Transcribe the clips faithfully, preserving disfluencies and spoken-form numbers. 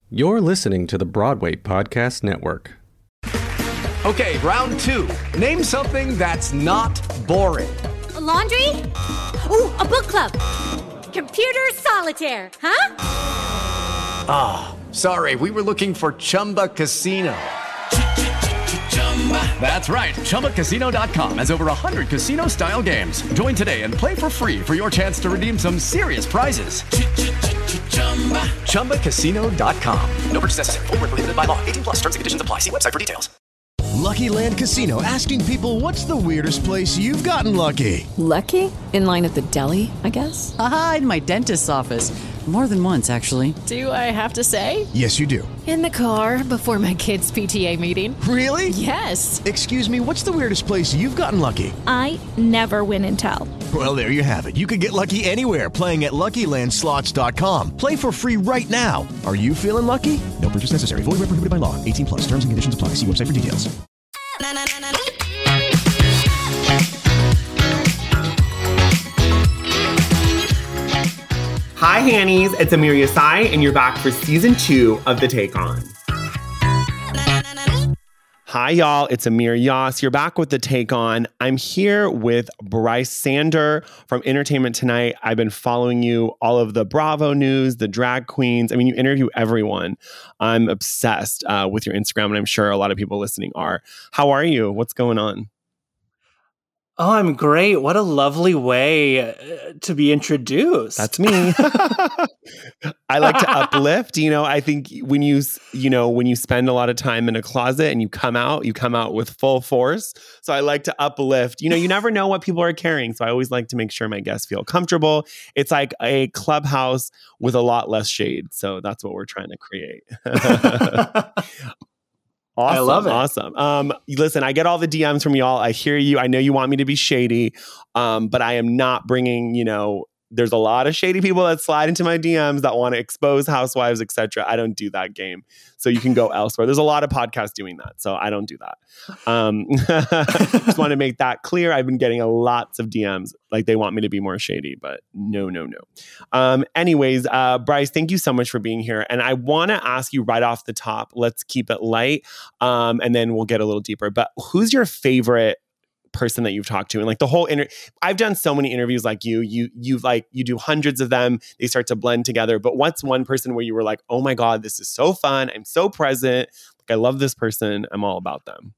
You're listening to the Broadway Podcast Network. Okay, round two. Name something that's not boring. A laundry? Ooh, a book club. Computer solitaire, huh? Ah, oh, sorry, we were looking for Chumba Casino. That's right, Chumba Casino dot com has over one hundred casino-style games. Join today and play for free for your chance to redeem some serious prizes. Chumba Casino dot com. No purchase necessary. Void where prohibited by law. eighteen plus terms and conditions apply. See website for details. Lucky Land Casino, asking people, what's the weirdest place you've gotten lucky? Lucky? In line at the deli, I guess? Aha, in my dentist's office. More than once, actually. Do I have to say? Yes, you do. In the car before my kids' P T A meeting. Really? Yes. Excuse me, what's the weirdest place you've gotten lucky? I never win and tell. Well, there you have it. You can get lucky anywhere, playing at Lucky Land Slots dot com. Play for free right now. Are you feeling lucky? No purchase necessary. Void where prohibited by law. eighteen plus. Terms and conditions apply. See website for details. Hi, Hannies. It's Amir Yasai, and you're back for season two of The Take On. Hi, y'all. It's Amir Yas. You're back with The Take On. I'm here with Bryce Sander from Entertainment Tonight. I've been following you, all of the Bravo news, the drag queens. I mean, you interview everyone. I'm obsessed uh, with your Instagram, and I'm sure a lot of people listening are. How are you? What's going on? Oh, I'm great. What a lovely way uh, to be introduced. That's me. I like to uplift. You know, I think when you, you know, when you spend a lot of time in a closet and you come out, you come out with full force. So I like to uplift. You know, you never know what people are carrying. So I always like to make sure my guests feel comfortable. It's like a clubhouse with a lot less shade. So that's what we're trying to create. Awesome, I love it. Awesome. Um, listen, I get all the D Ms from y'all. I hear you. I know you want me to be shady, um, but I am not bringing, you know, there's a lot of shady people that slide into my D Ms that want to expose housewives, et cetera. I don't do that game. So you can go elsewhere. There's a lot of podcasts doing that. So I don't do that. Um, just want to make that clear. I've been getting a lots of D Ms. Like they want me to be more shady, but no, no, no. Um, anyways, uh, Bryce, thank you so much for being here. And I want to ask you right off the top, let's keep it light. Um, and then we'll get a little deeper. But who's your favorite person that you've talked to? And like the whole inter- I've done so many interviews like you you you've like you do hundreds of them, they start to blend together, but what's one person where you were like, oh my god, this is so fun, I'm so present, like I love this person, I'm all about them?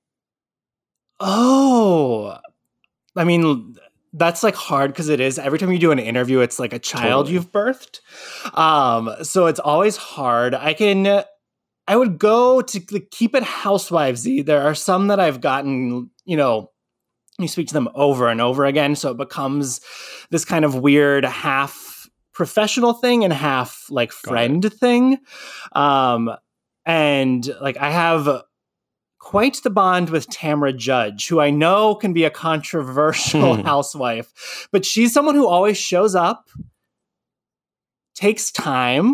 Oh, I mean, that's like hard because it is every time you do an interview, it's like a child totally. You've birthed, um so it's always hard. I can I would go to keep it housewivesy. There are some that I've gotten, you know, you speak to them over and over again. So it becomes this kind of weird half professional thing and half like friend thing. Um, and like I have quite the bond with Tamra Judge, who I know can be a controversial hmm. housewife, but she's someone who always shows up, takes time,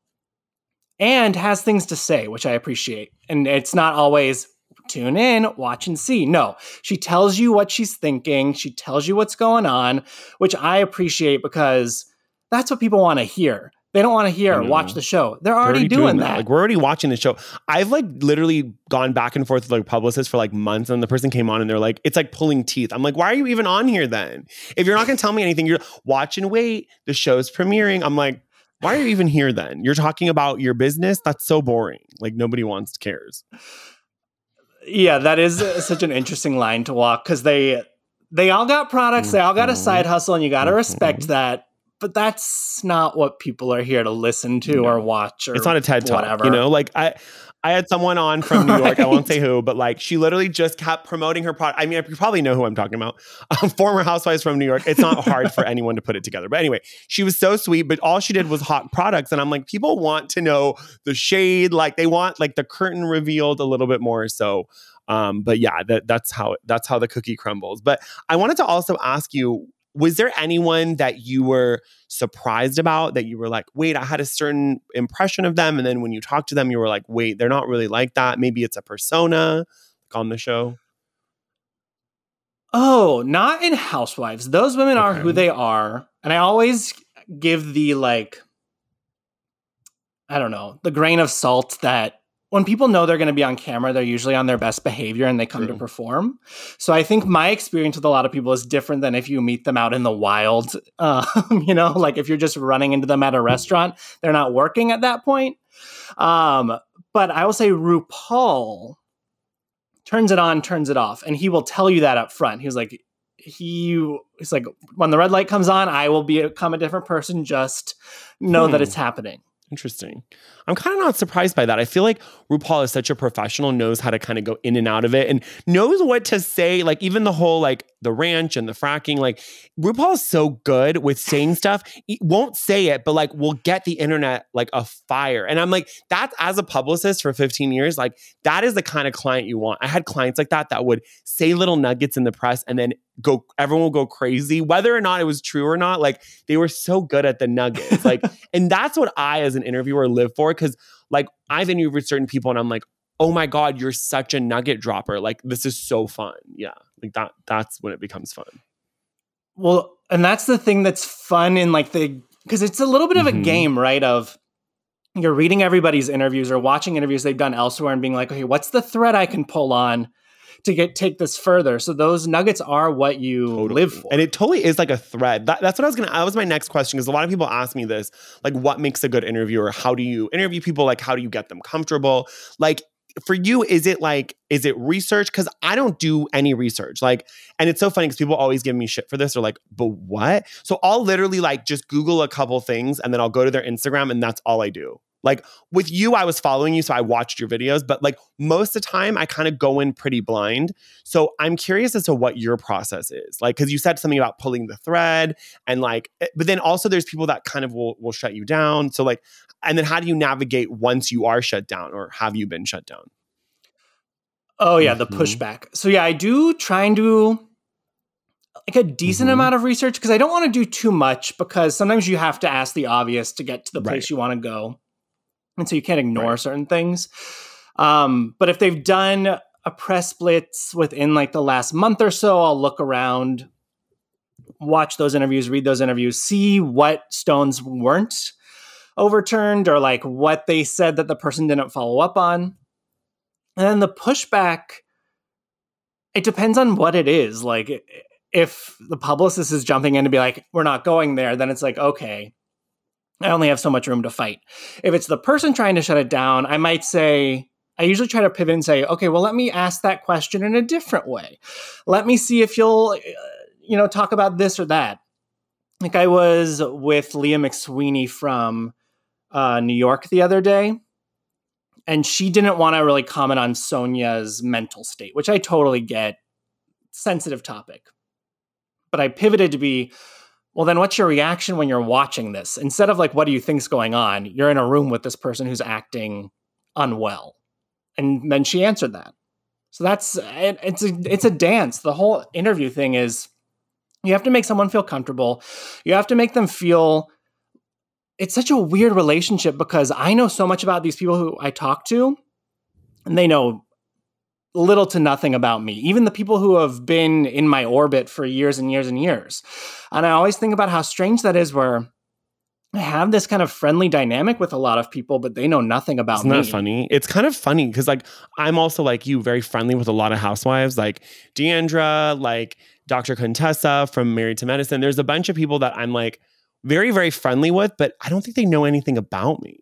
and has things to say, which I appreciate. And it's not always tune in, watch and see. No, she tells you what she's thinking. She tells you what's going on, which I appreciate because that's what people want to hear. They don't want to hear, watch the show. They're already, already doing, doing that. that. Like we're already watching the show. I've like literally gone back and forth with like publicists for like months, and the person came on and they're like, it's like pulling teeth. I'm like, why are you even on here then? If you're not going to tell me anything, you're watch and wait. The show's premiering. I'm like, why are you even here then? You're talking about your business? That's so boring. Like nobody wants cares. Yeah, that is such an interesting line to walk because they they all got products, they all got a side hustle, and you got to respect that. But that's not what people are here to listen to no. or watch or it's not a TED Talk, whatever. You know, like I I had someone on from New York, right. I won't say who, but like she literally just kept promoting her product. I mean, you probably know who I'm talking about. Um, former housewives from New York. It's not hard for anyone to put it together. But anyway, she was so sweet, but all she did was hot products. And I'm like, people want to know the shade. Like they want like the curtain revealed a little bit more. So, um, but yeah, that, that's how that's how the cookie crumbles. But I wanted to also ask you, was there anyone that you were surprised about that you were like, wait, I had a certain impression of them. And then when you talked to them, you were like, wait, they're not really like that. Maybe it's a persona on the show. Oh, not in Housewives. Those women okay. are who they are. And I always give the like, I don't know, the grain of salt that when people know they're going to be on camera, they're usually on their best behavior and they come True. to perform. So I think my experience with a lot of people is different than if you meet them out in the wild. Uh, you know, like if you're just running into them at a restaurant, they're not working at that point. Um, but I will say RuPaul turns it on, turns it off. And he will tell you that up front. He was like, he he's like, when the red light comes on, I will become a different person. Just know hmm. that it's happening. Interesting. I'm kind of not surprised by that. I feel like RuPaul is such a professional, knows how to kind of go in and out of it and knows what to say. Like even the whole, like the ranch and the fracking, like RuPaul is so good with saying stuff. He won't say it, but like will get the internet like a fire. And I'm like, that's as a publicist for fifteen years, like that is the kind of client you want. I had clients like that that would say little nuggets in the press and then go, everyone will go crazy, whether or not it was true or not. Like they were so good at the nuggets. Like, and that's what I, as an interviewer, live for. Cause like I've interviewed certain people and I'm like, oh my God, you're such a nugget dropper. Like this is so fun. Yeah. Like that, that's when it becomes fun. Well, and that's the thing that's fun in like the, cause it's a little bit of a mm-hmm. game, right? Of you're reading everybody's interviews or watching interviews they've done elsewhere and being like, okay, what's the thread I can pull on to get take this further? So those nuggets are what you totally. live for. And it totally is like a thread. That, that's what I was going to, that was my next question, because a lot of people ask me this, like what makes a good interviewer? How do you interview people? Like, how do you get them comfortable? Like for you, is it like, is it research? Because I don't do any research. Like, and it's so funny because people always give me shit for this. They're like, but what? So I'll literally like just Google a couple things and then I'll go to their Instagram and that's all I do. Like with you, I was following you, so I watched your videos, but like most of the time I kind of go in pretty blind. So I'm curious as to what your process is. Like, cause you said something about pulling the thread and like, but then also there's people that kind of will, will shut you down. So like, and then how do you navigate once you are shut down, or have you been shut down? Oh yeah, the mm-hmm. pushback. So yeah, I do try and do like a decent mm-hmm. amount of research because I don't want to do too much, because sometimes you have to ask the obvious to get to the place right. you want to go. And so you can't ignore right. certain things. Um, but if they've done a press blitz within like the last month or so, I'll look around, watch those interviews, read those interviews, see what stones weren't overturned or like what they said that the person didn't follow up on. And then the pushback, it depends on what it is. Like if the publicist is jumping in to be like, we're not going there, then it's like, okay, I only have so much room to fight. If it's the person trying to shut it down, I might say, I usually try to pivot and say, okay, well, let me ask that question in a different way. Let me see if you'll, you know, talk about this or that. Like I was with Leah McSweeney from uh, New York the other day, and she didn't want to really comment on Sonja's mental state, which I totally get. Sensitive topic. But I pivoted to be, well, then what's your reaction when you're watching this? Instead of like, what do you think's going on? You're in a room with this person who's acting unwell. And then she answered that. So that's, it, it's a, it's a dance. The whole interview thing is you have to make someone feel comfortable. You have to make them feel, it's such a weird relationship because I know so much about these people who I talk to, and they know little to nothing about me, even the people who have been in my orbit for years and years and years. And I always think about how strange that is, where I have this kind of friendly dynamic with a lot of people, but they know nothing about Isn't me. Isn't that funny? It's kind of funny because like I'm also like you, very friendly with a lot of housewives, like Deandra, like Doctor Contessa from Married to Medicine. There's a bunch of people that I'm like very, very friendly with, but I don't think they know anything about me.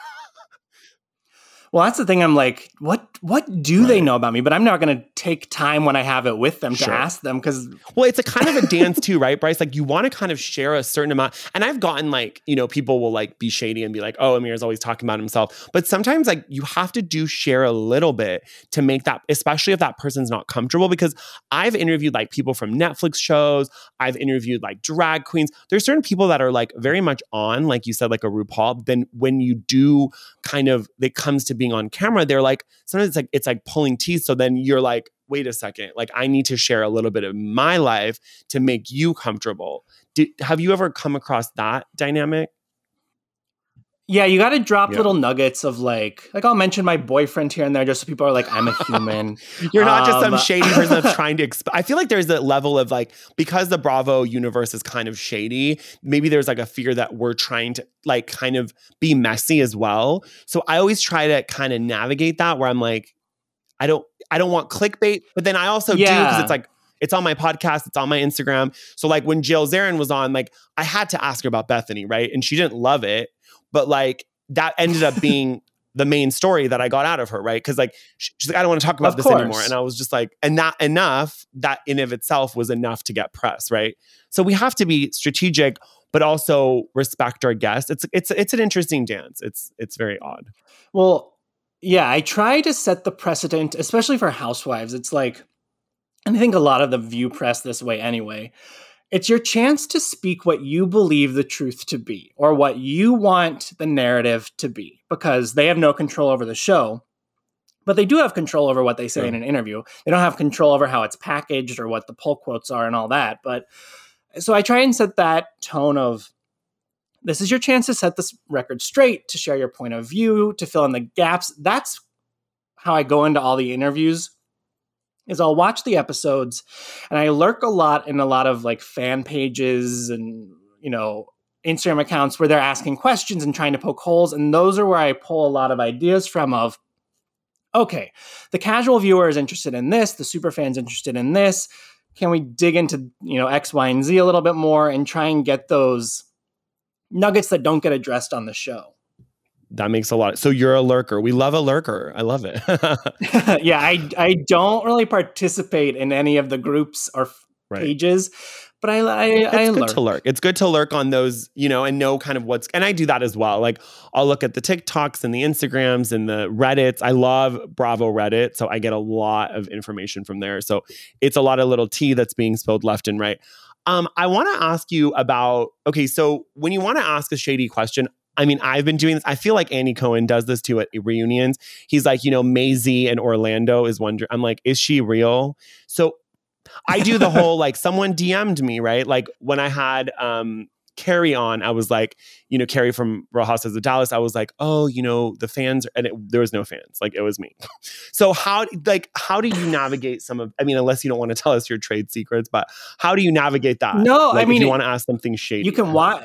Well, that's the thing. I'm like, what what do right. they know about me? But I'm not going to take time when I have it with them sure. to ask them, because... Well, it's a kind of a dance too, right, Bryce? Like you want to kind of share a certain amount. And I've gotten like, you know, people will like be shady and be like, oh, Amir's always talking about himself. But sometimes like you have to do share a little bit to make that, especially if that person's not comfortable. Because I've interviewed like people from Netflix shows. I've interviewed like drag queens. There's certain people that are like very much on, like you said, like a RuPaul. Then when you do kind of, it comes to being on camera, they're like, sometimes it's like it's like pulling teeth. So then you're like, wait a second, like I need to share a little bit of my life to make you comfortable. Did, have you ever come across that dynamic? Yeah, you got to drop Yeah. little nuggets of like, like I'll mention my boyfriend here and there just so people are like, I'm a human. You're not just some Um, shady person that's trying to exp- I feel like there's a level of like, because the Bravo universe is kind of shady, maybe there's like a fear that we're trying to like kind of be messy as well. So I always try to kind of navigate that where I'm like, I don't I don't want clickbait, but then I also do Yeah. because it's like, it's on my podcast, it's on my Instagram. So like when Jill Zarin was on, like I had to ask her about Bethany, right? And she didn't love it. But like that ended up being the main story that I got out of her, right? Because like she- she's like, I don't want to talk about Of this course. anymore. And I was just like, and not enough, that in of itself was enough to get press, right? So we have to be strategic, but also respect our guests. It's it's it's an interesting dance. It's it's very odd. Well, yeah, I try to set the precedent, especially for housewives. It's like, and I think a lot of the View press this way anyway. It's your chance to speak what you believe the truth to be or what you want the narrative to be because they have no control over the show, but they do have control over what they say Sure. in an interview. They don't have control over how it's packaged or what the pull quotes are and all that. But so I try and set that tone of this is your chance to set this record straight, to share your point of view, to fill in the gaps. That's how I go into all the interviews. Is I'll watch the episodes and I lurk a lot in a lot of like fan pages and, you know, Instagram accounts where they're asking questions and trying to poke holes. And those are where I pull a lot of ideas from of, okay, the casual viewer is interested in this. The super fan's interested in this. Can we dig into, you know, X, Y, and Z a little bit more and try and get those nuggets that don't get addressed on the show? That makes a lot. So you're a lurker. We love a lurker. I love it. Yeah, I I don't really participate in any of the groups or f- Right. pages, but I I, It's I good lurk. to lurk. It's good to lurk on those, you know, and know kind of what's, and I do that as well. Like I'll look at the TikToks and the Instagrams and the Reddits. I love Bravo Reddit. So I get a lot of information from there. So it's a lot of little tea that's being spilled left and right. Um, I want to ask you about, okay, so when you want to ask a shady question, I mean, I've been doing this. I feel like Andy Cohen does this too at reunions. He's like, you know, Maisie and Orlando is wondering, I'm like, is she real? So I do the whole, like, someone D M'd me, right? Like when I had um, Carrie on, I was like, you know, Carrie from Real Housewives of Dallas, I was like, oh, you know, the fans, and it, there was no fans. Like it was me. So how, like, how do you navigate some of, I mean, unless you don't want to tell us your trade secrets, but how do you navigate that? No, Like, I mean, if you want to ask something shady. You can watch.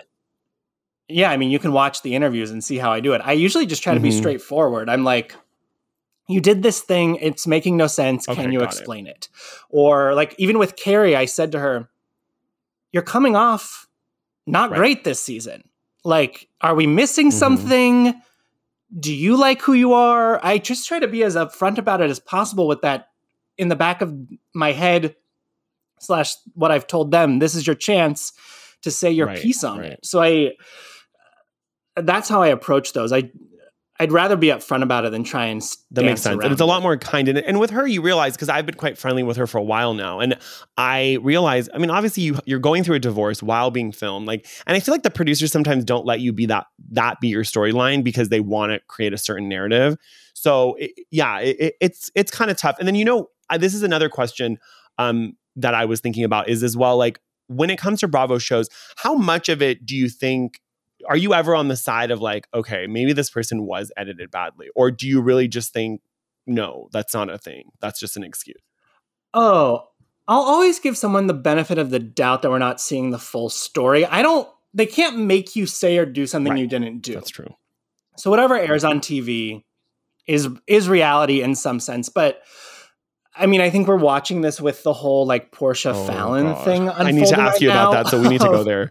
Yeah, I mean, you can watch the interviews and see how I do it. I usually just try to be Mhm. straightforward. I'm like, you did this thing. It's making no sense. Okay, Can you got it. explain it? Or like, even with Carrie, I said to her, you're coming off not Right. great this season. Like, are we missing Mhm. something? Do you like who you are? I just try to be as upfront about it as possible with that in the back of my head slash what I've told them. This is your chance to say your Right, piece on right. it. So I, that's how I approach those. I, I'd rather be upfront about it than try and s- That makes dance sense. And around it's a lot it. more kind. And, and with her, you realize, because I've been quite friendly with her for a while now. And I realize, I mean, obviously you, you're going through a divorce while being filmed. Like, and I feel like the producers sometimes don't let you be that, that be your storyline because they want to create a certain narrative. So it, yeah, it, it, it's, it's kind of tough. And then, you know, I, this is another question um, that I was thinking about is as well, like when it comes to Bravo shows, how much of it do you think, are you ever on the side of like, okay, maybe this person was edited badly? Or do you really just think, no, that's not a thing. That's just an excuse? Oh, I'll always give someone the benefit of the doubt that we're not seeing the full story. I don't, they can't make you say or do something Right. you didn't do. That's true. So whatever airs on T V is is reality in some sense. But I mean, I think we're watching this with the whole like Portia Oh, Fallon God. thing. I need to unfolding ask right you about now that. So we need to go of- there.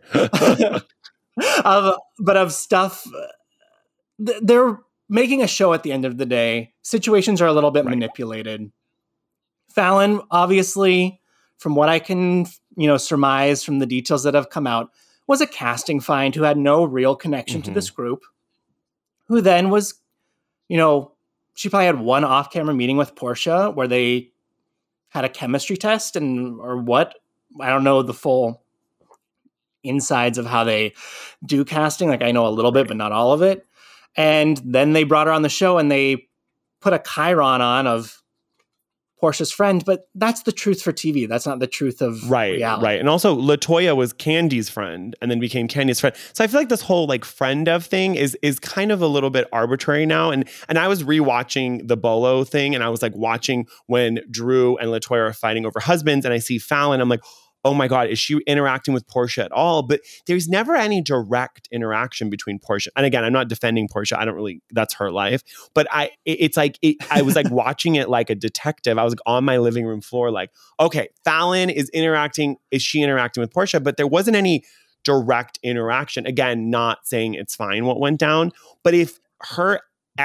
of, but of stuff, th- they're making a show at the end of the day. Situations are a little bit Right. manipulated. Fallon, obviously, from what I can, you know, surmise from the details that have come out, was a casting find who had no real connection to Mhm. this group, who then was, you know, she probably had one off-camera meeting with Portia where they had a chemistry test and or what. I don't know the full insides of how they do casting. Like I know a little bit, but not all of it. And then they brought her on the show and they put a chyron on of Portia's friend, but that's the truth for T V. That's not the truth of right, reality. right. And also LaToya was Candy's friend and then became Candy's friend. So I feel like this whole like friend of thing is is kind of a little bit arbitrary now. And and I was rewatching the Bolo thing and I was like watching when Drew and LaToya are fighting over husbands and I see Fallon. I'm like, oh my God, is she interacting with Portia at all? But there's never any direct interaction between Portia. And again, I'm not defending Portia. I don't really, that's her life. But I, it, it's like, it, I was like watching it like a detective. I was like on my living room floor, like, okay, Fallon is interacting. Is she interacting with Portia? But there wasn't any direct interaction. Again, not saying it's fine what went down. But if her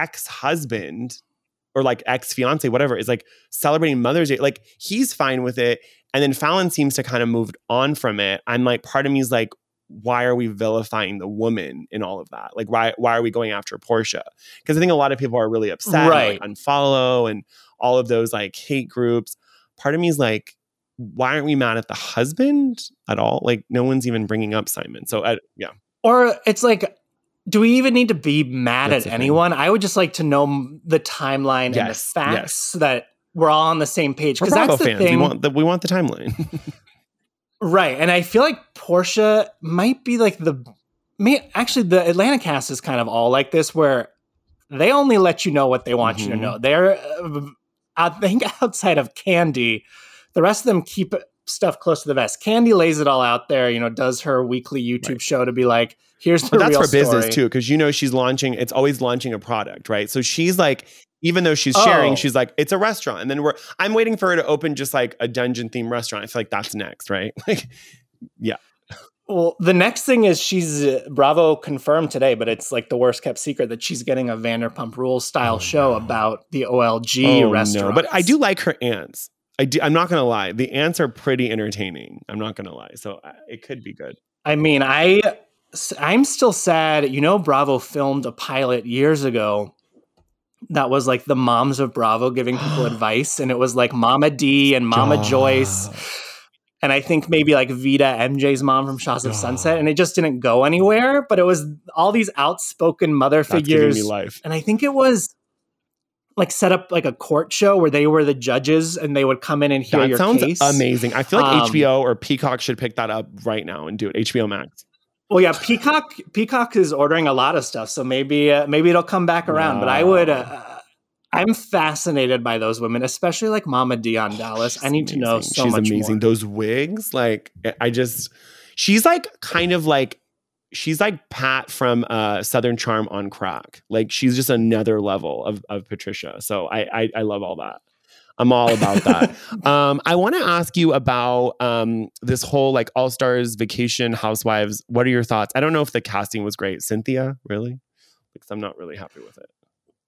ex-husband or like ex-fiance, whatever, is like celebrating Mother's Day, like he's fine with it. And then Fallon seems to kind of moved on from it. I'm like, part of me is like, why are we vilifying the woman in all of that? Like, why why are we going after Portia? Because I think a lot of people are really upset, right. and, like, unfollow and all of those like hate groups. Part of me is like, why aren't we mad at the husband at all? Like, no one's even bringing up Simon. So uh, yeah. Or it's like, do we even need to be mad That's at anyone? I would just like to know the timeline yes, and the facts yes. so that we're all on the same page. Because that's the fans. thing. We want the, we want the timeline. Right. And I feel like Portia might be like the, me, actually the Atlanta cast is kind of all like this, where they only let you know what they want mm-hmm. you to know. They're, uh, I think outside of Candy, the rest of them keep stuff close to the vest. Candy lays it all out there, you know, does her weekly YouTube right. show to be like, here's the but that's real her story. business too, because you know she's launching, it's always launching a product, right? So she's like, even though she's sharing, oh. she's like, it's a restaurant. And then we're, I'm waiting for her to open just like a dungeon themed restaurant. I feel like that's next, right? Like, yeah. Well, the next thing is she's, uh, Bravo confirmed today, but it's like the worst kept secret that she's getting a Vanderpump Rules style oh, show no. about the O L G oh, restaurant. No. But I do like her aunts. I do, I'm not going to lie. The aunts are pretty entertaining. I'm not going to lie. So uh, it could be good. I mean, I, I'm still sad. You know, Bravo filmed a pilot years ago that was like the moms of Bravo giving people advice. And it was like Mama D and Mama Duh. Joyce. And I think maybe like Vita, M J's mom from Shaws of Sunset. And it just didn't go anywhere. But it was all these outspoken mother That's figures. Giving me life. And I think it was like set up like a court show where they were the judges and they would come in and hear that your sounds case. Amazing. I feel like um, H B O or Peacock should pick that up right now and do it. H B O Max. Well, yeah, Peacock Peacock is ordering a lot of stuff, so maybe uh, maybe it'll come back around. Wow. But I would, uh, I'm fascinated by those women, especially like Mama D on Dallas. She's I need amazing. to know so she's much amazing. more. Those wigs, like I just, she's like kind of like. She's like Pat from uh, Southern Charm on crack. Like she's just another level of, of Patricia. So I, I I love all that. I'm all about that. um, I want to ask you about um, this whole like All Stars Vacation Housewives. What are your thoughts? I don't know if the casting was great. Cynthia, really? Because I'm not really happy with it.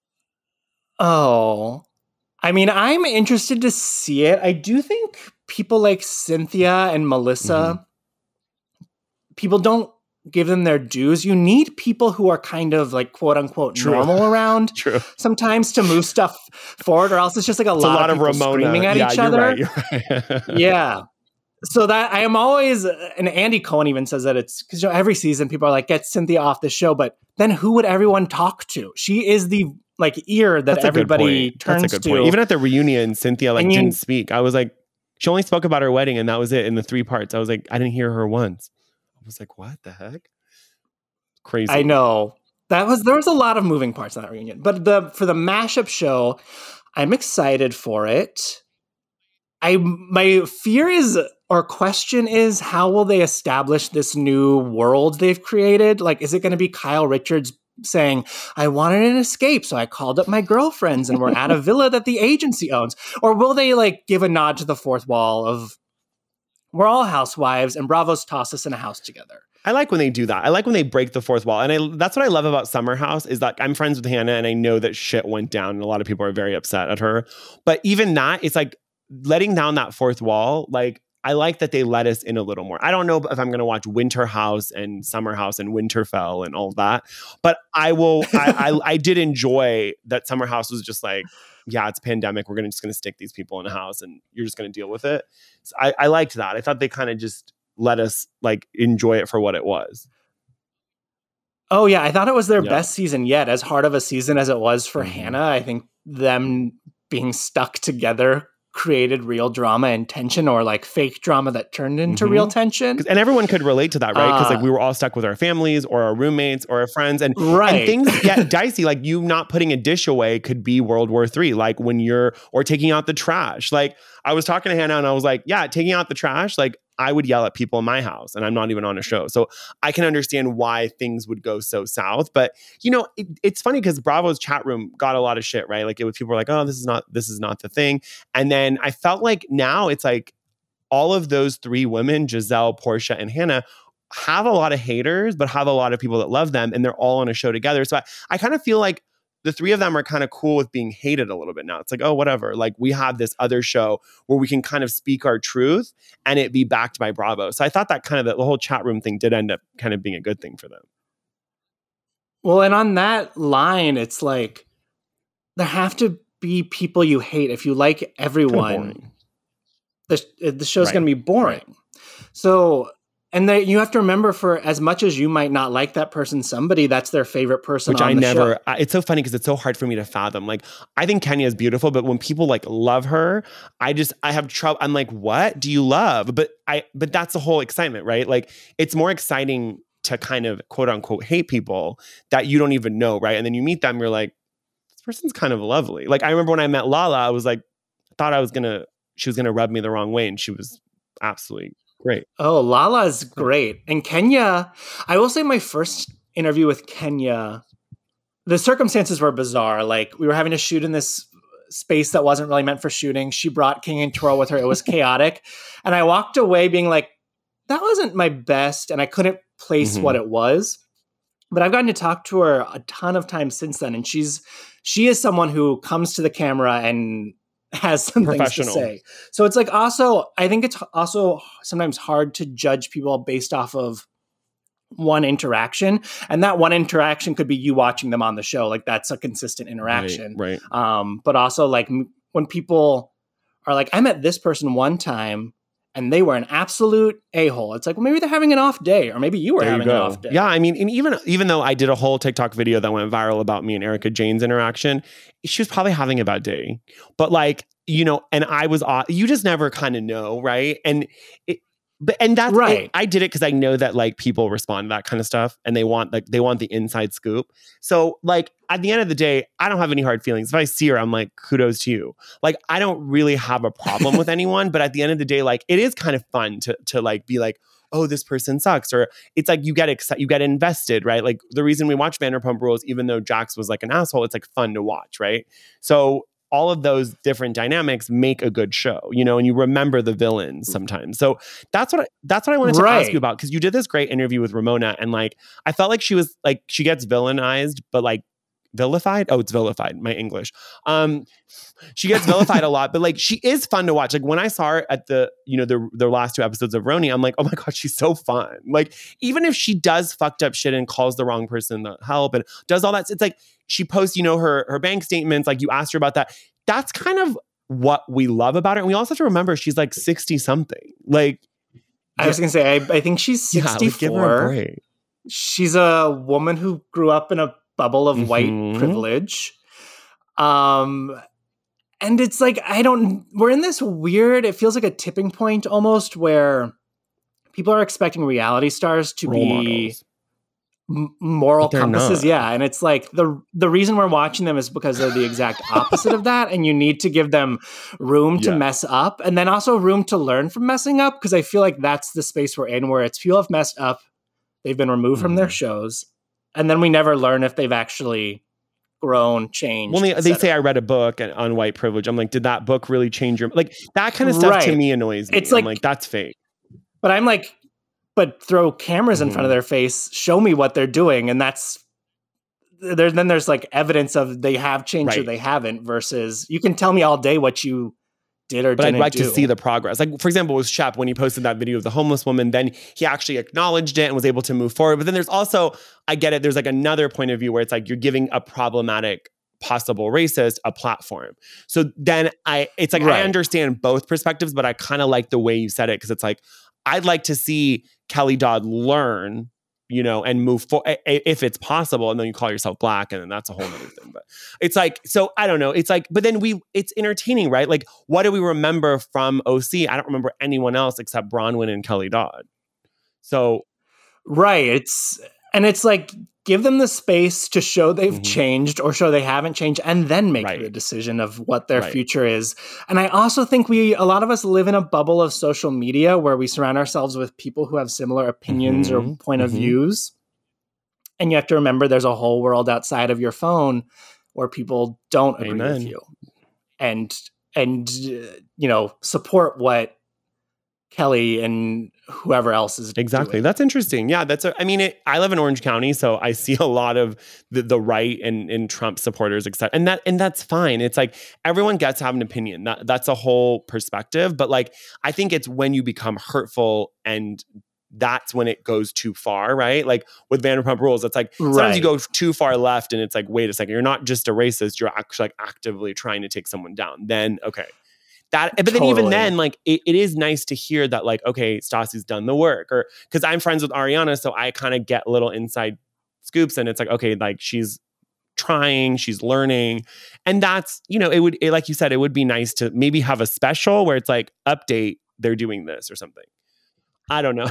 Oh, I mean, I'm interested to see it. I do think people like Cynthia and Melissa, mm-hmm. people don't give them their dues. You need people who are kind of like quote unquote True. normal around True. sometimes to move stuff forward, or else it's just like a, lot, a lot of, of people Ramona screaming at yeah, each you're other. Right, you're right. Yeah. So that I am always, and Andy Cohen even says that it's because you know, every season people are like, get Cynthia off the show, but then who would everyone talk to? She is the like ear that That's everybody turns That's a good to. Point. Even at the reunion, Cynthia like you, didn't speak. I was like, she only spoke about her wedding and that was it in the three parts. I was like, I didn't hear her once. I was like, what the heck? Crazy. I know that was there was a lot of moving parts in that reunion, but the for the mashup show, I'm excited for it. I my fear is or question is how will they establish this new world they've created? Like, is it going to be Kyle Richards saying, I wanted an escape, so I called up my girlfriends and we're at a villa that the agency owns? Or will they like give a nod to the fourth wall of we're all housewives and Bravo's tossed us in a house together? I like when they do that. I like when they break the fourth wall. And I, that's what I love about Summer House is that I'm friends with Hannah and I know that shit went down and a lot of people are very upset at her. But even that, it's like letting down that fourth wall. Like, I like that they let us in a little more. I don't know if I'm going to watch Winter House and Summer House and Winterfell and all of that. But I will, I, I, I did enjoy that Summer House was just like, yeah, it's a pandemic. We're gonna just going to stick these people in a house and you're just going to deal with it. So I, I liked that. I thought they kind of just let us like enjoy it for what it was. Oh yeah, I thought it was their yeah. best season yet. As hard of a season as it was for mm-hmm. Hannah, I think them being stuck together created real drama and tension, or like fake drama that turned into mm-hmm. real tension. And everyone could relate to that, right? Because uh, like we were all stuck with our families or our roommates or our friends, and, right. and things get dicey. Like you not putting a dish away could be World War Three. Like when you're, or taking out the trash. Like I was talking to Hannah and I was like, yeah, taking out the trash, like I would yell at people in my house and I'm not even on a show. So I can understand why things would go so south. But, you know, it, it's funny because Bravo's chat room got a lot of shit, right? Like it was, people were like, oh, this is not, this is not the thing. And then I felt like now it's like all of those three women, Giselle, Portia, and Hannah, have a lot of haters, but have a lot of people that love them. And they're all on a show together. So I, I kind of feel like the three of them are kind of cool with being hated a little bit now. It's like, oh, whatever. Like we have this other show where we can kind of speak our truth and it be backed by Bravo. So I thought that kind of the whole chat room thing did end up kind of being a good thing for them. Well, and on that line, it's like there have to be people you hate. If you like everyone, the, the show's right. going to be boring. Right. So... And they, you have to remember, for as much as you might not like that person, somebody that's their favorite person Which on I the never, show. I, it's so funny because it's so hard for me to fathom. Like, I think Kenya is beautiful, but when people like love her, I just, I have trouble. I'm like, what do you love? But I, but that's the whole excitement, right? Like, it's more exciting to kind of quote unquote hate people that you don't even know, right? And then you meet them, you're like, this person's kind of lovely. Like, I remember when I met Lala, I was like, I thought I was gonna, she was gonna rub me the wrong way, and she was absolutely great. Oh, Lala's great. And Kenya, I will say my first interview with Kenya, the circumstances were bizarre. Like we were having to shoot in this space that wasn't really meant for shooting. She brought King and Twirl with her. It was chaotic. And I walked away being like, that wasn't my best. And I couldn't place mm-hmm. what it was. But I've gotten to talk to her a ton of times since then. And she's, she is someone who comes to the camera and has some things to say. So it's like also, I think it's also sometimes hard to judge people based off of one interaction. And that one interaction could be you watching them on the show. Like that's a consistent interaction. Right. right. Um, but also like when people are like, I met this person one time and they were an absolute a-hole. It's like, well, maybe they're having an off day, or maybe you were there having you an off day. Yeah, I mean, and even even though I did a whole TikTok video that went viral about me and Erica Jane's interaction, she was probably having a bad day. But like, you know, and I was, you just never kind of know, right? And it, but and that's right. It, I did it because I know that like people respond to that kind of stuff, and they want like they want the inside scoop. So like at the end of the day, I don't have any hard feelings. If I see her, I'm like, kudos to you. Like I don't really have a problem with anyone, but at the end of the day, like it is kind of fun to to like be like, oh, this person sucks, or it's like you get excited, you get invested, right? Like the reason we watch Vanderpump Rules, even though Jax was like an asshole, it's like fun to watch, right? So all of those different dynamics make a good show, you know, and you remember the villains sometimes. So that's what I, that's what I wanted to right. ask you about, because you did this great interview with Ramona, and like I felt like she was like she gets villainized, but like vilified. Oh, it's vilified. My English. Um, she gets vilified a lot, but like she is fun to watch. Like when I saw her at the you know the the last two episodes of Roni, I'm like, oh my god, she's so fun. Like even if she does fucked up shit and calls the wrong person to help and does all that, it's like. She posts, you know, her her bank statements, like you asked her about that. That's kind of what we love about her. And we also have to remember she's like sixty something. Like I was gonna say, I, I think she's sixty-four. Yeah, like give her a break. She's a woman who grew up in a bubble of mm-hmm. white privilege. Um and it's like I don't we're in this weird, it feels like a tipping point almost where people are expecting reality stars to Role be models. Moral compasses, not. yeah, and it's like the the reason we're watching them is because they're the exact opposite of that, and you need to give them room to yeah. mess up, and then also room to learn from messing up, because I feel like that's the space we're in, where it's people have messed up, they've been removed mm. from their shows, and then we never learn if they've actually grown, changed. Well, they, they say I read a book on white privilege. I'm like, did that book really change your like that kind of stuff? Right. To me annoys me. It's like, I'm like that's fake. But I'm like. But throw cameras in mm-hmm. front of their face, show me what they're doing. And that's, there. then there's like evidence of they have changed right. or they haven't, versus you can tell me all day what you did or but didn't I'd like do. to see the progress. Like, for example, with Shep, when he posted that video of the homeless woman, then he actually acknowledged it and was able to move forward. But then there's also, I get it, there's like another point of view where it's like you're giving a problematic possible racist a platform. So then I, it's like, right. I understand both perspectives, but I kind of like the way you said it, because it's like, I'd like to see Kelly Dodd learn, you know, and move forward if it's possible. And then you call yourself Black, and then that's a whole other thing. But it's like, so I don't know. It's like, but then we, it's entertaining, right? Like, what do we remember from O C? I don't remember anyone else except Bronwyn and Kelly Dodd. So, right. It's, and it's like, give them the space to show they've mm-hmm. changed or show they haven't changed, and then make right. the decision of what their right. future is. And I also think we, a lot of us live in a bubble of social media where we surround ourselves with people who have similar opinions mm-hmm. or point mm-hmm. of views. And you have to remember there's a whole world outside of your phone where people don't agree Amen. with you. And, and, uh, you know, support what Kelly and whoever else is exactly doing. That's interesting. Yeah, that's a, I mean, it, I live in Orange County, so I see a lot of the, the right and, and Trump supporters, et cetera. And that and that's fine. It's like everyone gets to have an opinion. That that's a whole perspective. But like, I think it's when you become hurtful, and that's when it goes too far, right? Like with Vanderpump Rules, it's like sometimes right. you go too far left, and it's like, wait a second, you're not just a racist, you're actually like actively trying to take someone down. Then okay. That, but totally. Then even then, like, it, it is nice to hear that, like, okay, Stassi's done the work. Or, because I'm friends with Ariana, so I kind of get little inside scoops, and it's like, okay, like, she's trying, she's learning. And that's, you know, it would, it, like you said, it would be nice to maybe have a special where it's like, update, they're doing this or something. I don't know.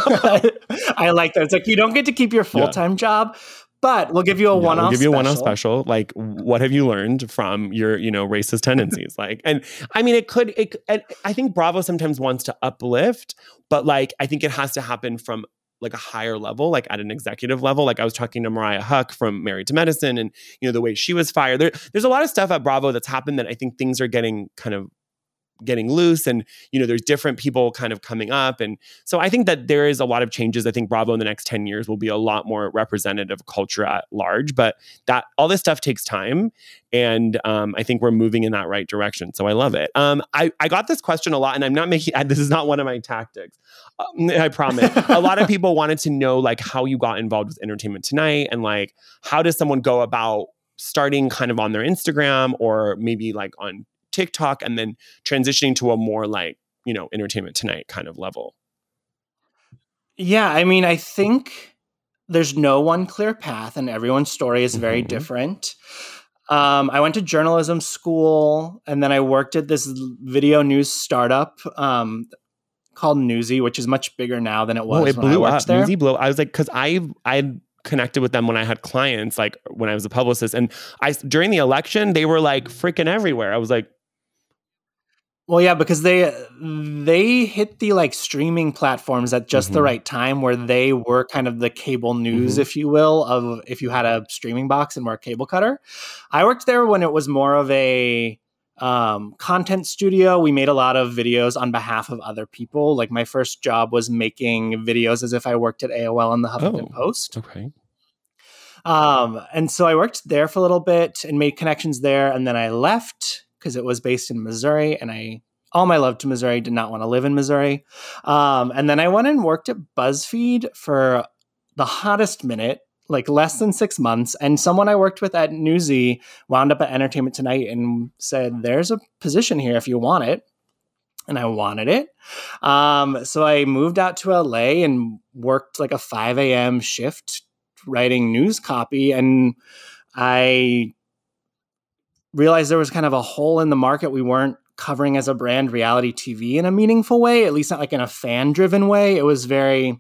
I like that. It's like, you don't get to keep your full-time yeah. job, but we'll give you a yeah, one-off. We'll give you special. a one-off special. Like, what have you learned from your, you know, racist tendencies? Like, and I mean, it could. It. And I think Bravo sometimes wants to uplift, but like, I think it has to happen from like a higher level, like at an executive level. Like I was talking to Mariah Huck from Married to Medicine, and you know the way she was fired. There, there's a lot of stuff at Bravo that's happened that I think things are getting kind of getting loose, and you know there's different people kind of coming up, and so I think that there is a lot of changes. I think Bravo in the next ten years will be a lot more representative culture at large, but that all this stuff takes time, and um, I think we're moving in that right direction, so I love it. um, I, I got this question a lot, and I'm not making this is not one of my tactics, um, I promise. A lot of people wanted to know like how you got involved with Entertainment Tonight, and like how does someone go about starting kind of on their Instagram or maybe like on TikTok and then transitioning to a more like, you know, Entertainment Tonight kind of level? Yeah, I mean, I think there's no one clear path, and everyone's story is very mm-hmm. different. Um, I went to journalism school, and then I worked at this video news startup um, called Newsy, which is much bigger now than it was. Oh, it when blew I worked up. there. Newsy blew. I was like, because I I connected with them when I had clients, like when I was a publicist, and I during the election they were like freaking everywhere. I was like, well, yeah, because they they hit the like streaming platforms at just mm-hmm. the right time, where they were kind of the cable news, mm-hmm. if you will, of if you had a streaming box and were a cable cutter. I worked there when it was more of a um, content studio. We made a lot of videos on behalf of other people. Like my first job was making videos as if I worked at A O L and the Huffington oh, Post. Okay. Um, and so I worked there for a little bit and made connections there, and then I left because it was based in Missouri, and I, all my love to Missouri, did not want to live in Missouri. Um, and then I went and worked at BuzzFeed for the hottest minute, like less than six months. And someone I worked with at Newsy wound up at Entertainment Tonight and said, there's a position here if you want it. And I wanted it. Um, so I moved out to L A and worked like a five a.m. shift writing news copy. And I realized there was kind of a hole in the market. We weren't covering as a brand reality T V in a meaningful way, at least not like in a fan driven way. It was very,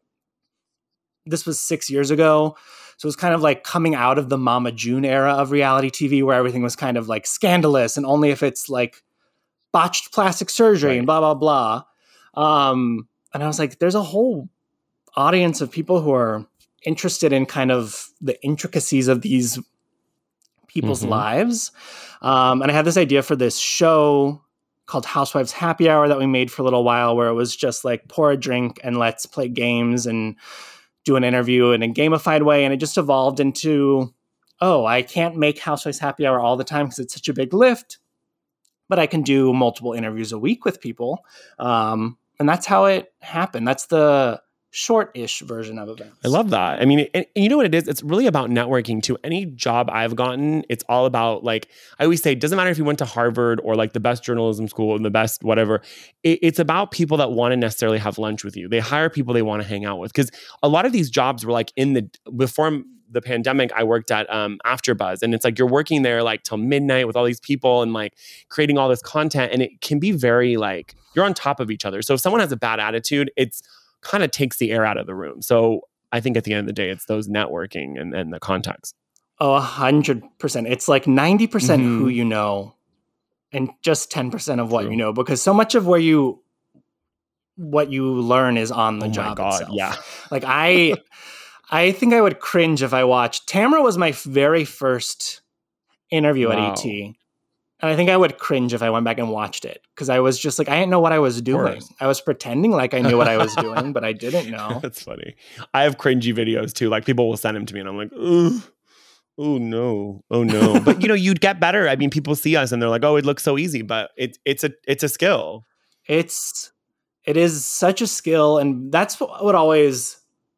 this was six years ago. So it was kind of like coming out of the Mama June era of reality T V, where everything was kind of like scandalous and only if it's like botched plastic surgery right. and blah, blah, blah. Um, and I was like, there's a whole audience of people who are interested in kind of the intricacies of these people's mm-hmm. lives. Um, and I had this idea for this show called Housewives Happy Hour that we made for a little while, where it was just like pour a drink and let's play games and do an interview in a gamified way. And it just evolved into, oh, I can't make Housewives Happy Hour all the time because it's such a big lift, but I can do multiple interviews a week with people. Um, and that's how it happened. That's the short-ish version of events. I love that. I mean, and, and you know what it is? It's really about networking too. Any job I've gotten, it's all about like, I always say, it doesn't matter if you went to Harvard or like the best journalism school and the best whatever. It, it's about people that want to necessarily have lunch with you. They hire people they want to hang out with. Because a lot of these jobs were like in the, before the pandemic, I worked at um, AfterBuzz. And it's like, you're working there like till midnight with all these people and like creating all this content. And it can be very like, you're on top of each other. So if someone has a bad attitude, it's kind of takes the air out of the room. So I think at the end of the day, it's those networking and, and the contacts. Oh, a hundred percent. It's like ninety percent Mhm. who you know and just ten percent of what True. you know, because so much of where you, what you learn is on the Oh my job God, itself. yeah. Like I, I think I would cringe if I watched, Tamara was my very first interview Wow. at E T. And I think I would cringe if I went back and watched it because I was just like, I didn't know what I was doing. course. I was pretending like I knew what I was doing, but I didn't know. That's funny. I have cringy videos too. Like people will send them to me and I'm like, oh, oh no, oh no. But you know, you'd get better. I mean, people see us and they're like, oh, it looks so easy, but it, it's a it's a skill. It's, it is such a skill. And that's what would always,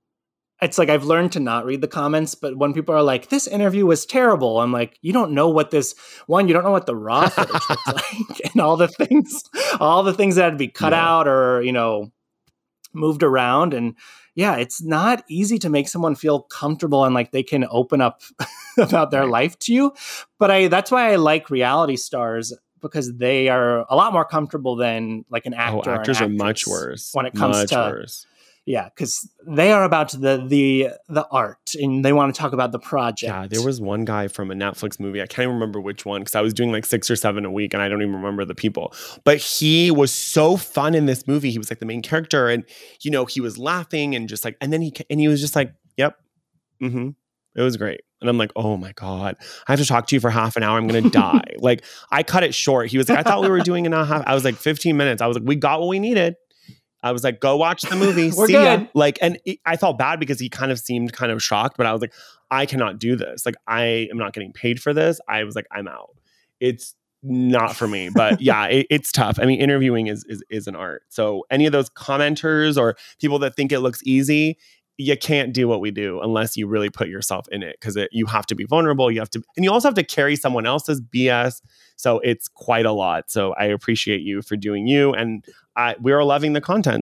it's like I've learned to not read the comments, but when people are like, this interview was terrible, I'm like, you don't know what this, one, you don't know what the raw footage looks like and all the things, all the things that had to be cut Yeah. out or, you know, moved around. And yeah, it's not easy to make someone feel comfortable and like they can open up about their Right. life to you. But I, that's why I like reality stars because they are a lot more comfortable than like an actor. Oh, or an actors are much actress worse. when it comes much to worse. yeah, because they are about the the the art and they want to talk about the project. Yeah, there was one guy from a Netflix movie. I can't even remember which one because I was doing like six or seven a week and I don't even remember the people. But he was so fun in this movie. He was like the main character and, you know, he was laughing and just like, and then he, and he was just like, yep. Mm-hmm. It was great. And I'm like, oh my God, I have to talk to you for half an hour. I'm going to die. Like I cut it short. He was like, I thought we were doing it in a half. I was like fifteen minutes. I was like, we got what we needed. I was like, go watch the movie. We're See ya. good. Like, and it, I felt bad because he kind of seemed kind of shocked, but I was like, I cannot do this. Like, I am not getting paid for this. I was like, I'm out. It's not for me. But yeah, it, it's tough. I mean, interviewing is, is is an art. So any of those commenters or people that think it looks easy, you can't do what we do unless you really put yourself in it because you have to be vulnerable. You have to, and you also have to carry someone else's B S. So it's quite a lot. So I appreciate you for doing you. And I, we are loving the content.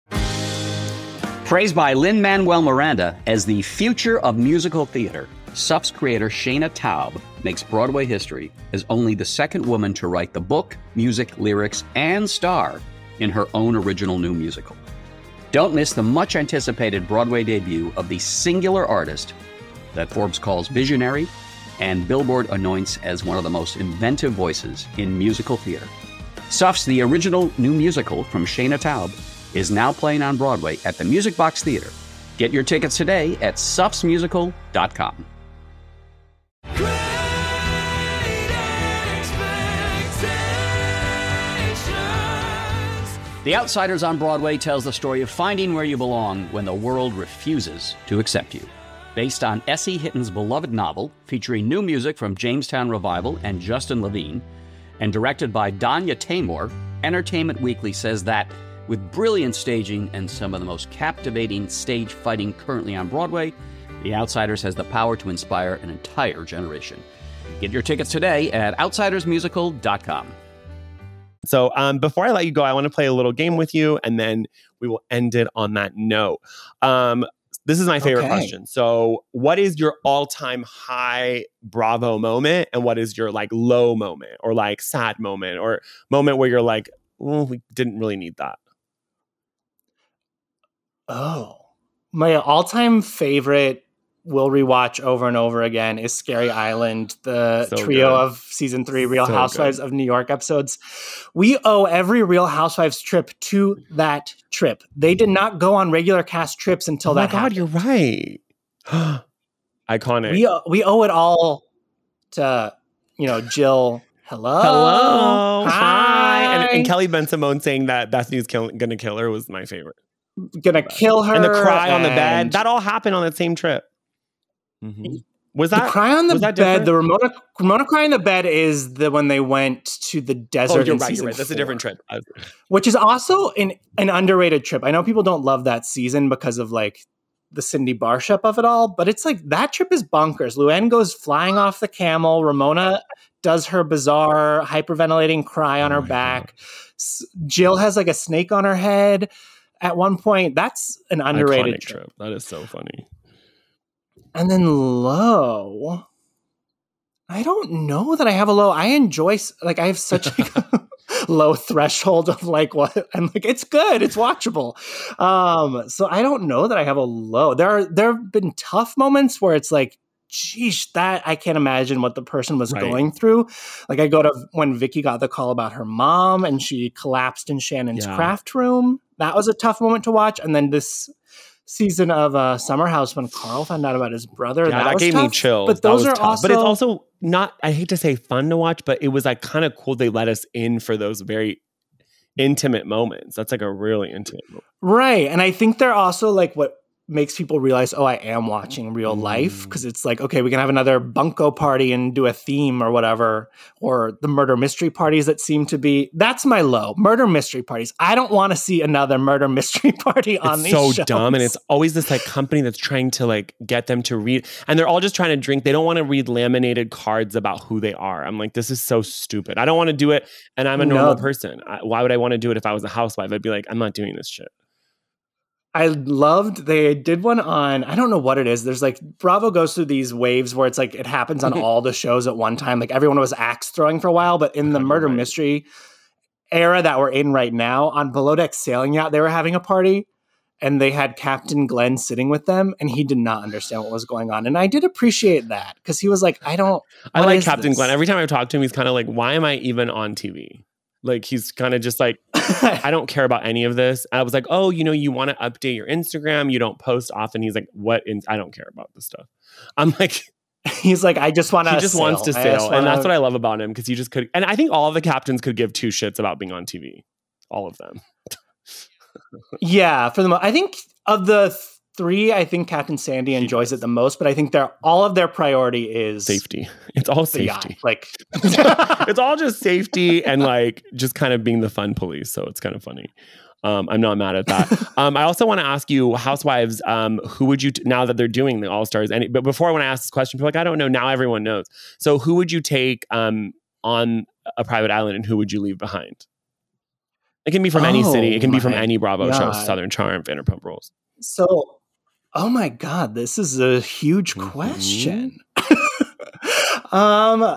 Praised by Lin-Manuel Miranda as the future of musical theater, S U F's creator Shayna Taub makes Broadway history as only the second woman to write the book, music, lyrics, and star in her own original new musical. Don't miss the much-anticipated Broadway debut of the singular artist that Forbes calls visionary and Billboard anoints as one of the most inventive voices in musical theater. S U F's The Original New Musical from Shayna Taub is now playing on Broadway at the Music Box Theater. Get your tickets today at sufs musical dot com. The Outsiders on Broadway tells the story of finding where you belong when the world refuses to accept you. Based on Essie Hitton's beloved novel, featuring new music from Jamestown Revival and Justin Levine, and directed by Danya Taymor, Entertainment Weekly says that, with brilliant staging and some of the most captivating stage fighting currently on Broadway, The Outsiders has the power to inspire an entire generation. Get your tickets today at outsiders musical dot com. So um, before I let you go, I want to play a little game with you, and then we will end it on that note. Um, this is my favorite Okay. question. So what is your all-time high Bravo moment, and what is your like low moment or like sad moment or moment where you're like, oh, we didn't really need that? Oh, my all-time favorite will rewatch over and over again is Scary Island, the So trio good. of season three Real So Housewives good. of New York episodes. We owe every Real Housewives trip to that trip. They did not go on regular cast trips until Oh my that God, happened. you're right. Iconic. We we owe it all to, you know, Jill. Hello, Hello. hi, And, and Kelly Ben Simone saying that Bethany's kill, gonna kill her was my favorite. gonna kill her, And the cry on the bed. and- That all happened on that same trip. Mhm. Was that the cry on the was that bed? different? The Ramona Ramona cry on the bed is the when they went to the desert. Oh, you're in right. You're season right. That's a four, different trip. I was- which is also an an underrated trip. I know people don't love that season because of like the Cindy Barshop of it all, but it's like that trip is bonkers. Luann goes flying off the camel. Ramona does her bizarre hyperventilating cry on Oh her my back. S- Jill has like a snake on her head at one point. That's an underrated Iconic trip. trip. That is so funny. And then low. I don't know that I have a low. I enjoy s- like I have such like a low threshold of like what I'm like it's good, it's watchable. Um, so I don't know that I have a low. There are there have been tough moments where it's like, geez, that I can't imagine what the person was Right. going through. Like I go to when Vicky got the call about her mom and she collapsed in Shannon's Yeah. craft room. That was a tough moment to watch. And then this season of uh, Summer House when Carl found out about his brother. Yeah, that, that, was gave me tough. chills. But That those was are tough. also, But it's also not, I hate to say fun to watch, but it was like kind of cool they let us in for those very intimate moments. That's like a really intimate moment. right. And I think they're also like what makes people realize, oh, I am watching real life. Mm. Because it's like, okay, we can have another bunko party and do a theme or whatever. Or the murder mystery parties that seem to be, that's my low. Murder mystery parties. I don't want to see another murder mystery party on It's these so shows. dumb, and it's always this like company that's trying to like get them to read, and they're all just trying to drink. They don't want to read laminated cards about who they are. I'm like, this is so stupid. I don't want to do it, and I'm a normal No. person. I, why would I want to do it if I was a housewife? I'd be like, I'm not doing this shit. I loved they did one on I don't know what it is. There's like Bravo goes through these waves where it's like it happens on all the shows at one time. Like everyone was axe throwing for a while, but in the You're murder right. mystery era that we're in right now, on Below Deck Sailing Yacht, they were having a party and they had Captain Glenn sitting with them and he did not understand what was going on. And I did appreciate that because he was like, I don't I what like is Captain this? Glenn. Every time I talk to him, he's kind of like, why am I even on T V? Like he's kind of just like, I don't care about any of this. I was like, oh, you know, you want to update your Instagram. You don't post often. He's like, what? In- I don't care about this stuff. I'm like, He's like, I just want to he just wants to I sail. just And that's wanna- what I love about him because he just could. And I think all of the captains could give two shits about being on T V. All of them. Yeah, for the most, I think of the th- three, I think Captain Sandy enjoys it the most, but I think they're all of their priority is Safety. It's all the yacht. safety. Like, It's all just safety and like just kind of being the fun police. So it's kind of funny. Um, I'm not mad at that. um, I also want to ask you, Housewives, um, who would you, t- now that they're doing the All Stars, any, but before I want to ask this question, people are like, I don't know. Now everyone knows. So who would you take um, on a private island and who would you leave behind? It can be from any city. It can be from Oh my any Bravo show, God. Southern Charm, Vanderpump Rules. so, oh my God, this is a huge Mhm. question. um,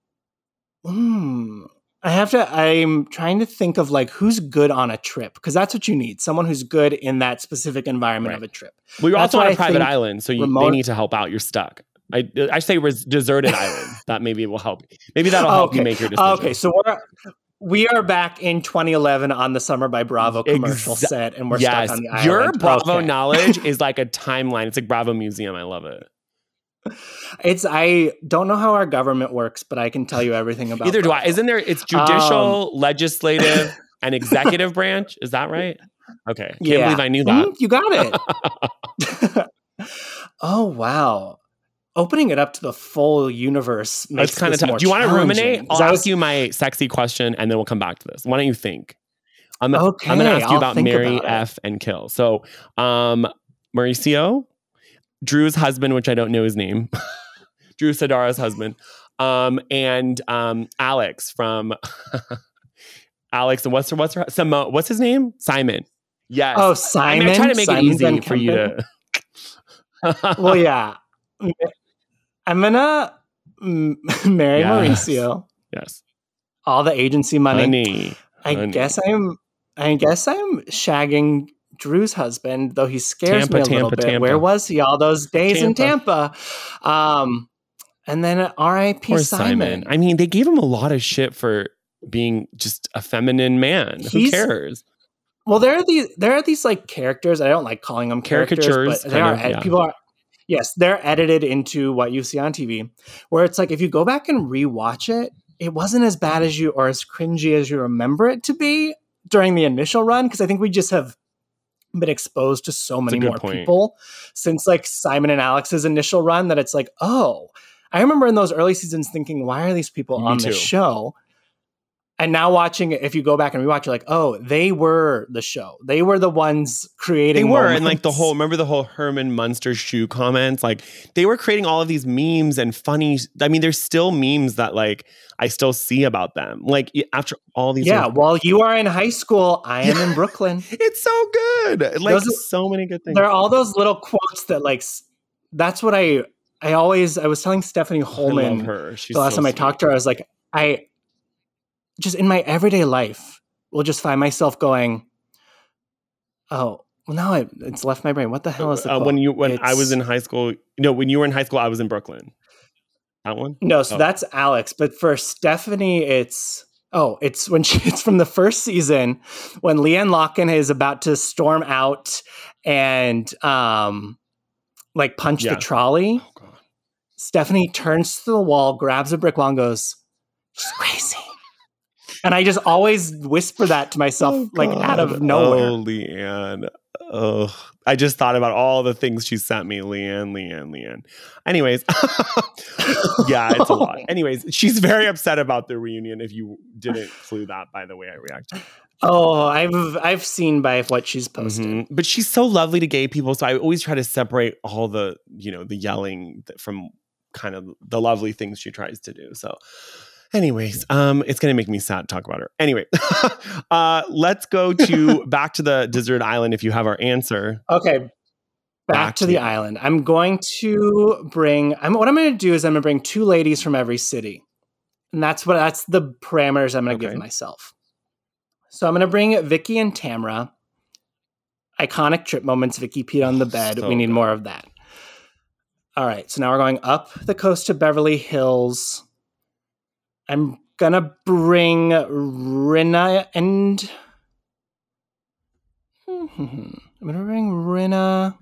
hmm, I have to, I'm trying to think of like who's good on a trip because that's what you need. Someone who's good in that specific environment Right. of a trip. Well, you're That's also on why a I private think island, so you, they Ramona- need to help out. You're stuck. I I say res- deserted island. That maybe will help. Maybe that'll help you make your decision. Okay, so we're we are back in twenty eleven on the Summer by Bravo commercial Exa- set, and we're yes, stuck on the island. your Bravo Okay. knowledge is like a timeline. It's like Bravo Museum. I love it. It's I don't know how our government works, but I can tell you everything about. Either do I. Bravo. Isn't there? It's judicial, legislative, and executive branch. Is that right? Okay, can't Yeah. believe I knew that. Mhm, you got it. Oh wow! Opening it up to the full universe makes It's kind of this tough. more Do you want to ruminate? challenging, 'cause I'll I ask was- you my sexy question, and then we'll come back to this. Why don't you think? I'm, Okay, I'm going to ask you I'll about think Marry, about it. F, and Kill. So, um, Mauricio, Drew's husband, which I don't know his name, Drew Sadara's husband, um, and um, Alex from Alex and what's her what's her Simone, what's his name? Simon. Yes. Oh, I Simon. mean, I try to make Simon it easy Van for you Kempen? to. Well, yeah. I'm gonna mm, marry Yes. Mauricio. Yes. All the agency money. Honey. I honey. guess I'm. I guess I'm shagging Drew's husband, though he scares Tampa, me a little Tampa, bit. Tampa. Where was he all those days in Tampa. Tampa? Um, and then R I P Poor Simon. Simon. I mean, they gave him a lot of shit for being just a feminine man. Who He's- cares? Well, there are these. There are these like characters. I don't like calling them characters, Caricatures, but they are kind of, yeah. people are. Yes, they're edited into what you see on T V. Where it's like if you go back and rewatch it, it wasn't as bad as you or as cringy as you remember it to be during the initial run. Because I think we just have been exposed to so many good more point. people since like Simon and Alex's initial run that it's like, oh, I remember in those early seasons thinking, why are these people Me on too. this show? And now watching it, if you go back and rewatch, you're like, oh, they were the show. They were the ones creating They were, moments. and like the whole, remember the whole Herman Munster shoe comments? Like they were creating all of these memes and funny. I mean, there's still memes that like I still see about them. Like after all these, yeah. years. While you are in high school, I am in Brooklyn. It's so good. Like Those are- so many good things. There are all those little quotes that like. s- That's what I. I always. I was telling Stephanie Holman I love her. She's the last so time I sweet. talked to her. I was like, I. Just in my everyday life, will just find myself going, oh, well, now I, it's left my brain. What the hell is the Uh, quote? when you when I It's- was in high school? No, when you were in high school, I was in Brooklyn. That one? No, so Oh. that's Alex. But for Stephanie, it's oh, it's when she it's from the first season when Leanne Locken is about to storm out and um like punch Yeah. the trolley. Oh god. Stephanie turns to the wall, grabs a brick wall, and goes, "She's crazy." And I just always whisper that to myself, Oh, like out of God. nowhere. Oh, Leanne. Oh, I just thought about all the things she sent me. Leanne, Leanne, Leanne. Anyways, yeah, it's a lot. Anyways, she's very upset about the reunion. If you didn't clue that by the way I reacted. Oh, I've I've seen by what she's posted. Mhm. But she's so lovely to gay people. So I always try to separate all the, you know, the yelling th- from kind of the lovely things she tries to do. So anyways, um, it's going to make me sad to talk about her. Anyway, uh, let's go to back to the desert island. If you have our answer. Okay. Back, Back to to the you. island. I'm going to bring I'm what I'm going to do is I'm going to bring two ladies from every city. And that's what that's the parameters I'm going to Okay. give myself. So I'm going to bring Vicky and Tamra. Iconic trip moments. Vicky peed on the bed. So we need good. more of that. All right. So now we're going up the coast to Beverly Hills. I'm going to bring Rinna and I'm going to bring Rinna.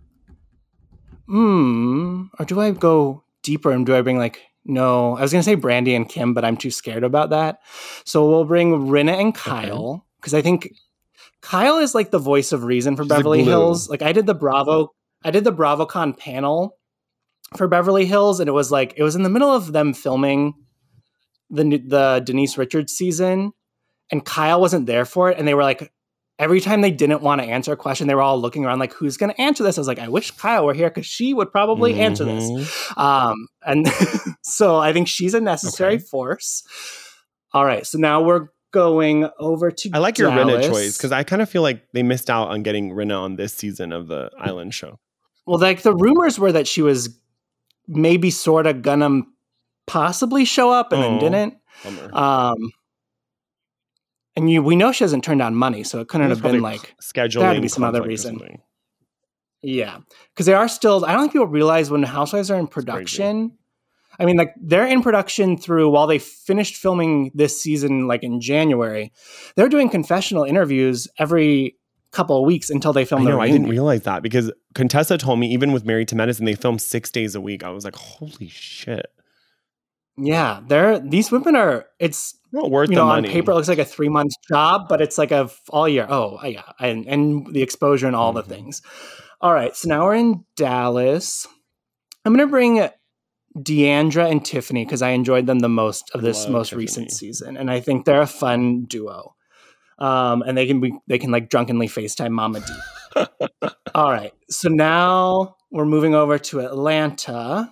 Hmm. Or do I go deeper and do I bring like no, I was going to say Brandy and Kim, but I'm too scared about that. So we'll bring Rinna and Kyle because I think Kyle is like the voice of reason for She's like Beverly glue. Hills. Like I did the Bravo, I did the BravoCon panel for Beverly Hills, and it was like it was in the middle of them filming the the Denise Richards season, and Kyle wasn't there for it, and they were like. Every time they didn't want to answer a question, they were all looking around like, who's going to answer this? I was like, I wish Kyle were here because she would probably answer this. Mhm. Um, and so I think she's a necessary Okay. force. All right. So now we're going over to I like your Rinna Dallas. choice because I kind of feel like they missed out on getting Rinna on this season of the Island show. Well, like the rumors were that she was maybe sort of gonna possibly show up and Oh. then didn't. Bummer. Um, and you, we know she hasn't turned down money, so it couldn't It was have been probably like scheduling. there had to be some other conflict or reason. something. Yeah, because they are still. I don't think people realize when Housewives are in production. I mean, like they're in production through while they finished filming this season, like in January. They're doing confessional interviews every couple of weeks until they film. I the know. I reunion. didn't realize that because Contessa told me even with Married to Medicine, they film six days a week. I was like, holy shit. Yeah, they're these women are. It's Not worth you the know money. on paper it looks like a three month job, but it's like a f- all year. Oh yeah, and and the exposure and all Mm-hmm. the things. All right, so now we're in Dallas. I'm gonna bring Deandra and Tiffany because I enjoyed them the most of this Love most Tiffany. recent season, and I think they're a fun duo. Um, and they can be they can like drunkenly FaceTime Mama D. All right, so now we're moving over to Atlanta.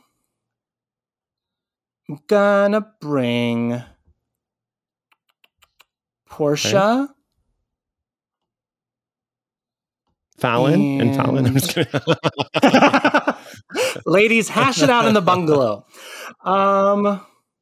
I'm gonna bring Portia. Fallon and, Fallon. I'm just kidding. Ladies, hash it out in the bungalow. Um,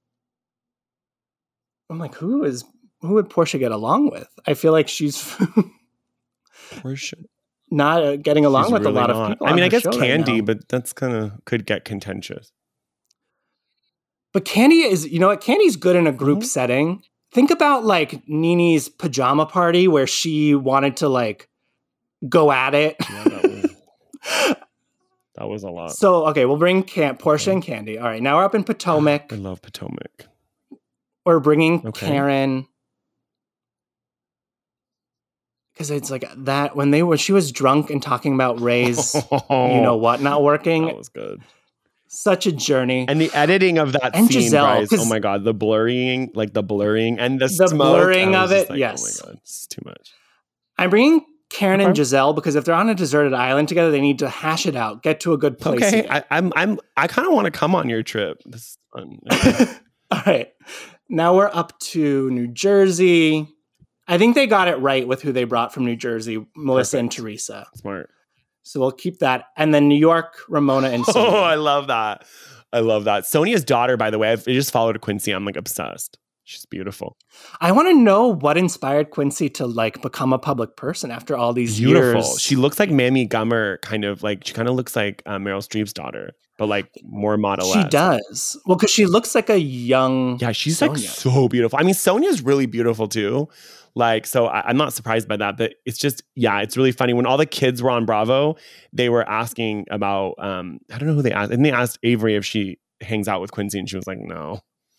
I'm like, who is who would Portia get along with? I feel like she's Portia. not uh, getting along She's with really a lot not. of people. I on mean, I her guess show right Candy, now. but that's kind of could get contentious. But Candy is, you know what? Candy's good in a group Mm-hmm. setting. Think about like Nini's pajama party where she wanted to like go at it. Yeah, that was that was a lot. So, okay, we'll bring Can- Portia and Candy. All right, now we're up in Potomac. I love Potomac. We're bringing Okay. Karen. because it's like that when they were she was drunk and talking about Ray's, Oh, you know what, not working. that was good. Such a journey. And the editing of that And scene, Giselle, Bryce, 'cause- oh my God, the blurring, like the blurring and the, The smoke, blurring I was of just it, like, yes. Oh my God, this is too much. I'm bringing Karen and Okay. Giselle because if they're on a deserted island together, they need to hash it out, get to a good place. Okay, again. I, I'm, I'm, I kind of want to come on your trip. This is fun. Okay. All right. Now we're up to New Jersey. I think they got it right with who they brought from New Jersey, Melissa and Perfect. Teresa. Smart. So we'll keep that. And then New York, Ramona and Sonia. Oh, I love that. I love that. Sonia's daughter, by the way, I've I just followed Quincy. I'm like obsessed. She's beautiful. I want to know what inspired Quincy to like become a public person after all these Beautiful. years. She looks like Mamie Gummer, kind of like, she kind of looks like uh, Meryl Streep's daughter, but like more model. She does. Well, because she looks like a young Yeah, she's Sonia. like so beautiful. I mean, Sonia's really beautiful too. Like, so I, I'm not surprised by that, but it's just, yeah, it's really funny. When all the kids were on Bravo, they were asking about, um, I don't know who they asked. And they asked Avery if she hangs out with Quincy, and she was like, no.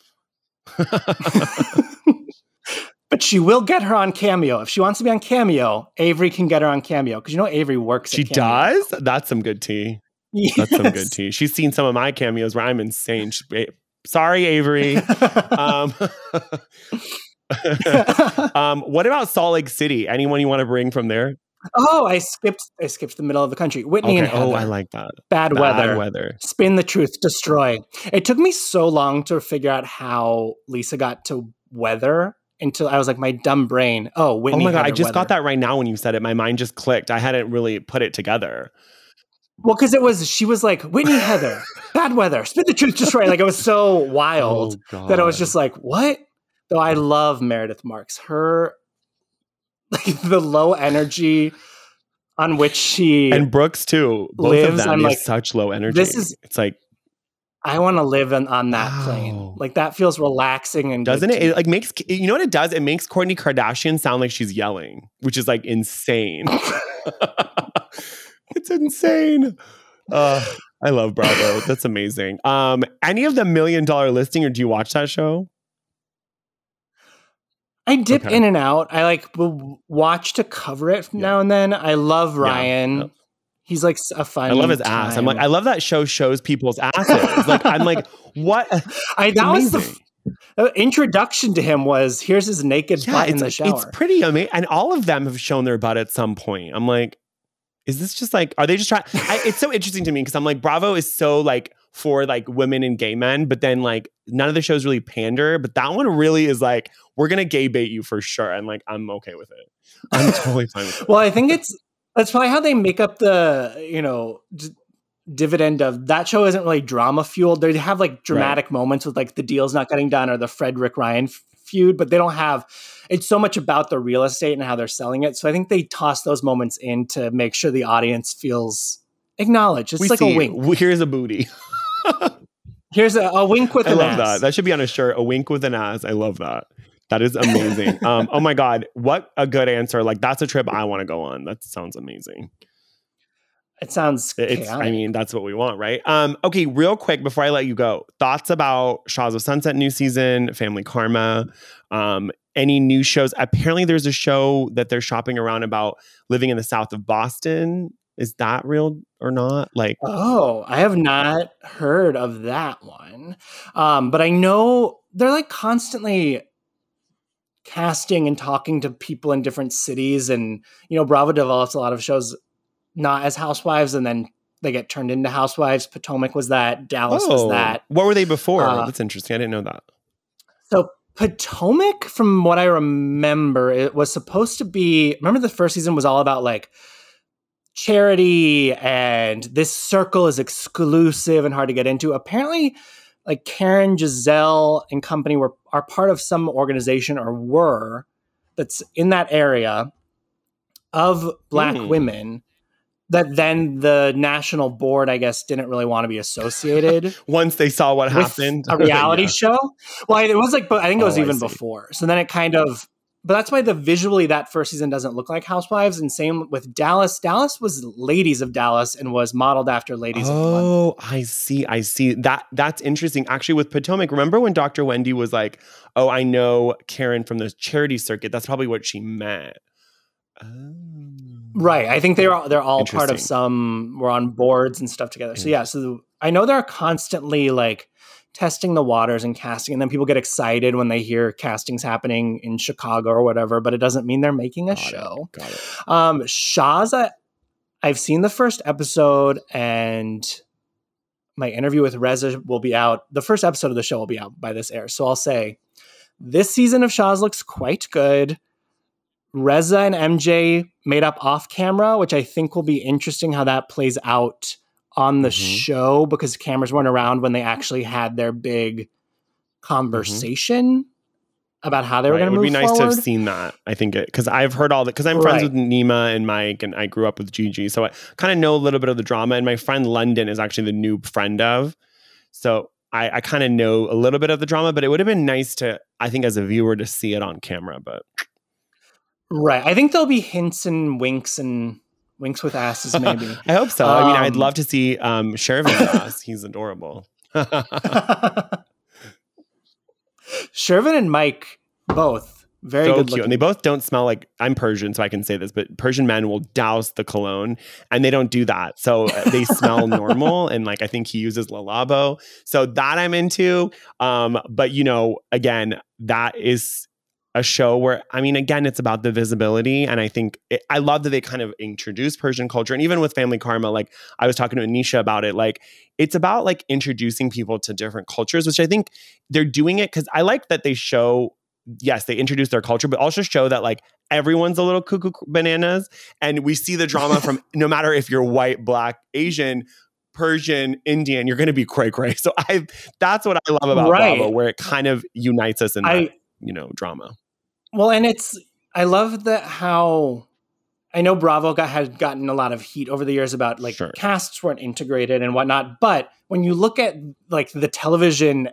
But she will get her on Cameo. If she wants to be on Cameo, Avery can get her on Cameo. Because you know Avery works She at Cameo. does? That's some good tea. That's some good tea. She's seen some of my cameos where I'm insane. She, eh, sorry, Avery. um, um, what about Salt Lake City? Anyone you want to bring from there? Oh, I skipped I skipped the middle of the country. Whitney and Okay. Heather. Oh, I like that. Bad, Bad weather. weather. Spin the truth, destroy. It took me so long to figure out how Lisa got to weather until I was like, my dumb brain. Oh, Whitney. Oh my God, I Heather, just weather. got that right now when you said it. My mind just clicked. I hadn't really put it together. Well, because it was, she was like, Whitney Heather, bad weather, spin the truth, destroy. Like it was so wild Oh, that I was God. just like, what? Though I love Meredith Marks. Her, like the low energy on which she And Brooks too. Both lives, of them I'm they have like, such low energy. this is- it's like, I want to live on, on that Wow. plane. Like that feels relaxing and doesn't good it? to It me. like makes, you know what it does? It makes Kourtney Kardashian sound like she's yelling, which is like insane. It's insane. Uh, I love Bravo. That's amazing. Um, any of the Million Dollar Listing, or do you watch that show? I dip Okay. in and out. I like will watch to cover it from Yeah. now and then. I love Ryan. Yep. He's like a fun. I love his ass. I'm like, time. I love that show shows people's asses. Like, I'm like, what? I that was the Amazing. f- uh, introduction to him was here's his naked Yeah, butt in it's, the shower. it's pretty amazing. And all of them have shown their butt at some point. I'm like, is this just like, are they just trying? I, it's so interesting to me because I'm like, Bravo is so like for like women and gay men, but then like none of the shows really pander. But that one really is like, we're going to gay bait you for sure. And like, I'm okay with it. I'm totally fine with it. Well, I think it's that's probably how they make up the you know d- dividend of that show. Isn't really drama fueled. They have like dramatic moments with like the deals not getting done or the Fred Rick Ryan f- feud, but they don't have. It's so much about the real estate and how they're selling it. So I think they toss those moments in to make sure the audience feels acknowledged. It's We like see, a wink. Here's a booty. Here's a, a wink with I an love ass. that. That should be on a shirt. A wink with an ass. I love that. That is amazing. um, oh my God. What a good answer. Like, that's a trip I want to go on. That sounds amazing. It sounds. It's, chaotic. I mean, that's what we want, right? Um, okay, real quick before I let you go, thoughts about Shaws of Sunset new season, Family Karma, um, any new shows? Apparently, there's a show that they're shopping around about living in the south of Boston. Is that real or not? Like, Oh, I have not heard of that one. Um, but I know they're like constantly casting and talking to people in different cities. And, you know, Bravo develops a lot of shows not as housewives and then they get turned into housewives. Potomac was that. Dallas was that. What were they before? Uh, That's interesting. I didn't know that. So Potomac, from what I remember, it was supposed to be, remember the first season was all about like charity and this circle is exclusive and hard to get into. Apparently, like Karen, Giselle, and company were are part of some organization or were that's in that area of Black Hmm. women that then the national board, I guess, didn't really want to be associated Once they saw what with happened. a reality Yeah. show. Well, it was like, but I think it was Oh, I even see. before. So then it kind of, but that's why the visually that first season doesn't look like Housewives. And same with Dallas. Dallas was Ladies of Dallas and was modeled after Ladies of London. Oh, I see. I see. That that's interesting. Actually, with Potomac, remember when Doctor Wendy was like, "Oh, I know Karen from the charity circuit." That's probably what she meant. Right. I think they're all, they're all part of Interesting. some, we're on boards and stuff together. So yeah, so I know they're constantly like testing the waters and casting, and then people get excited when they hear castings happening in Chicago or whatever, but it doesn't mean they're making a Got it, show. got it. Um, Shaw's, I, I've seen the first episode, and my interview with Reza will be out. The first episode of the show will be out by this air. So I'll say this season of Shaw's looks quite good. Reza and M J made up off camera, which I think will be interesting how that plays out on the Mhm. show, because cameras weren't around when they actually had their big conversation about how they were Right. going It to would move be nice forward. to have seen that. I think it because I've heard all that because I'm friends Right. with Nima and Mike, and I grew up with Gigi, so I kind of know a little bit of the drama. And my friend London is actually the new friend of, so I, I kind of know a little bit of the drama. But it would have been nice to, I think, as a viewer, to see it on camera. But Right. I think there'll be hints and winks and winks with asses, maybe. I hope so. I mean, I'd Um, love to see um, Shervin's ass. He's adorable. Shervin and Mike, both very so good cute, looking. and they both don't smell like. I'm Persian, so I can say this, but Persian men will douse the cologne, and they don't do that. So they smell normal, and like I think he uses Le Labo, so that I'm into. Um, but you know, again, that is a show where, I mean, again, it's about the visibility, and I think it, I love that they kind of introduce Persian culture, and even with Family Karma, like I was talking to Anisha about it, like it's about like introducing people to different cultures, which I think they're doing it because I like that they show. Yes, they introduce their culture, but also show that like everyone's a little cuckoo bananas. And we see the drama from no matter if you're white, black, Asian, Persian, Indian, you're going to be cray cray. So I, that's what I love about Right. Bravo, where it kind of unites us in that, I- you know, drama. Well, and it's, I love that how, I know Bravo got, had gotten a lot of heat over the years about like Sure. casts weren't integrated and whatnot. But when you look at like the television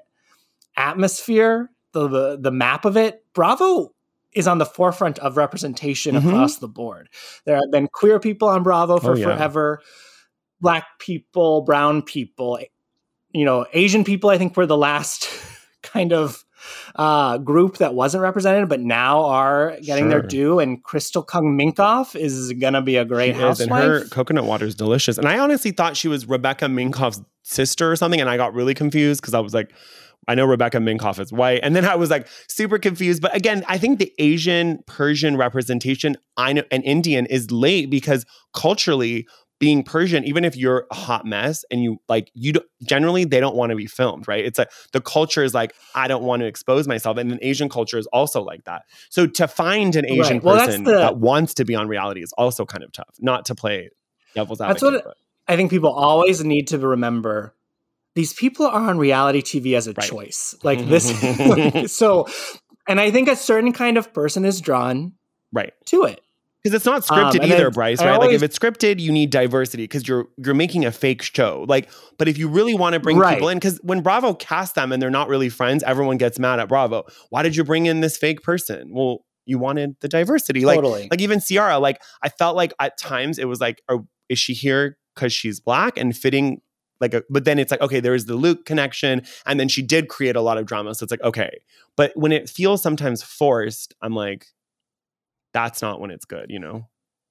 atmosphere, the, the, the map of it, Bravo is on the forefront of representation Mhm. across the board. There have been queer people on Bravo for Oh, yeah. forever, black people, brown people, you know, Asian people, I think were the last kind of uh, group that wasn't represented, but now are getting their Sure. due. And Crystal Kung Minkoff is going to be a great She is, and housewife. her coconut water is delicious. And I honestly thought she was Rebecca Minkoff's sister or something, and I got really confused because I was like, I know Rebecca Minkoff is white. And then I was like super confused. But again, I think the Asian Persian representation, I know, and Indian is late because culturally being Persian, even if you're a hot mess and you like, you don't, generally they don't want to be filmed, right? It's like the culture is like, I don't want to expose myself. And then Asian culture is also like that. So to find an Asian Right. Well, that's person the- that wants to be on reality is also kind of tough, not to play devil's That's advocate. what I think people always need to remember. These people are on reality T V as a Right. choice. Like this. So, and I think a certain kind of person is drawn but, right. to it. Because it's not Um, scripted and either, then Bryce, I right? always- like if it's scripted, you need diversity because you're you're making a fake show. Like, but if you really want to bring Right. people in, because when Bravo casts them and they're not really friends, everyone gets mad at Bravo. Why did you bring in this fake person? Well, you wanted the diversity. Like, Totally. like even Ciara, like I felt like at times it was like, oh, is she here because she's black and fitting? Like, a, but then it's like, okay, there is the Luke connection, and then she did create a lot of drama. So it's like, okay, but when it feels sometimes forced, I'm like, that's not when it's good, you know.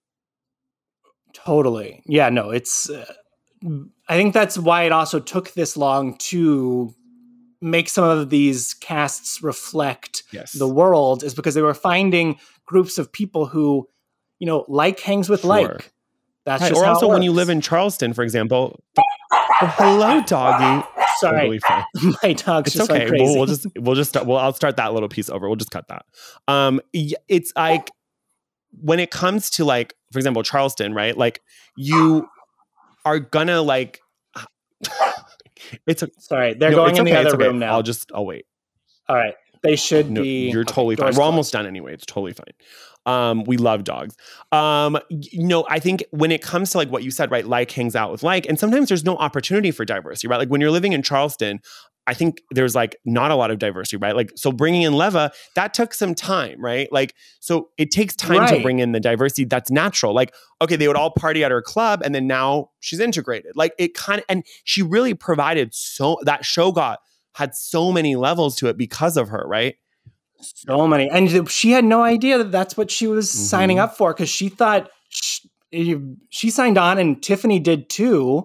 Totally. Yeah, no, it's, uh, I think that's why it also took this long to make some of these casts reflect Yes. the world, is because they were finding groups of people who, you know, like hangs with Sure. like. That's Right, just or how also it when you works. live in Charleston, for example. Oh, hello, doggy. Sorry, Totally fine. my dog's It's just okay. went crazy. We'll, we'll just we'll just start, well, I'll start that little piece over. We'll just cut that. Um, y- it's like when it comes to like, for example, Charleston, right? Like you are gonna like. It's a, Sorry, they're no, going it's in the okay, other it's okay. room now. I'll just I'll wait. All right, they should No, be. you're okay, totally fine. doors We're closed. almost done anyway. It's totally fine. Um, we love dogs. Um, you know, I think when it comes to like what you said, right? Like hangs out with like, and sometimes there's no opportunity for diversity, right? Like when you're living in Charleston, I think there's like not a lot of diversity, right? Like, so bringing in Leva, that took some time, right? Like, so it takes time to Right. bring in the diversity that's natural. Like, okay, they would all party at her club and then now she's integrated. Like it kind of, and she really provided so, that show got, had so many levels to it because of her, right? So many. And she had no idea that that's what she was mm-hmm. signing up for, because she thought she, she signed on, and Tiffany did too,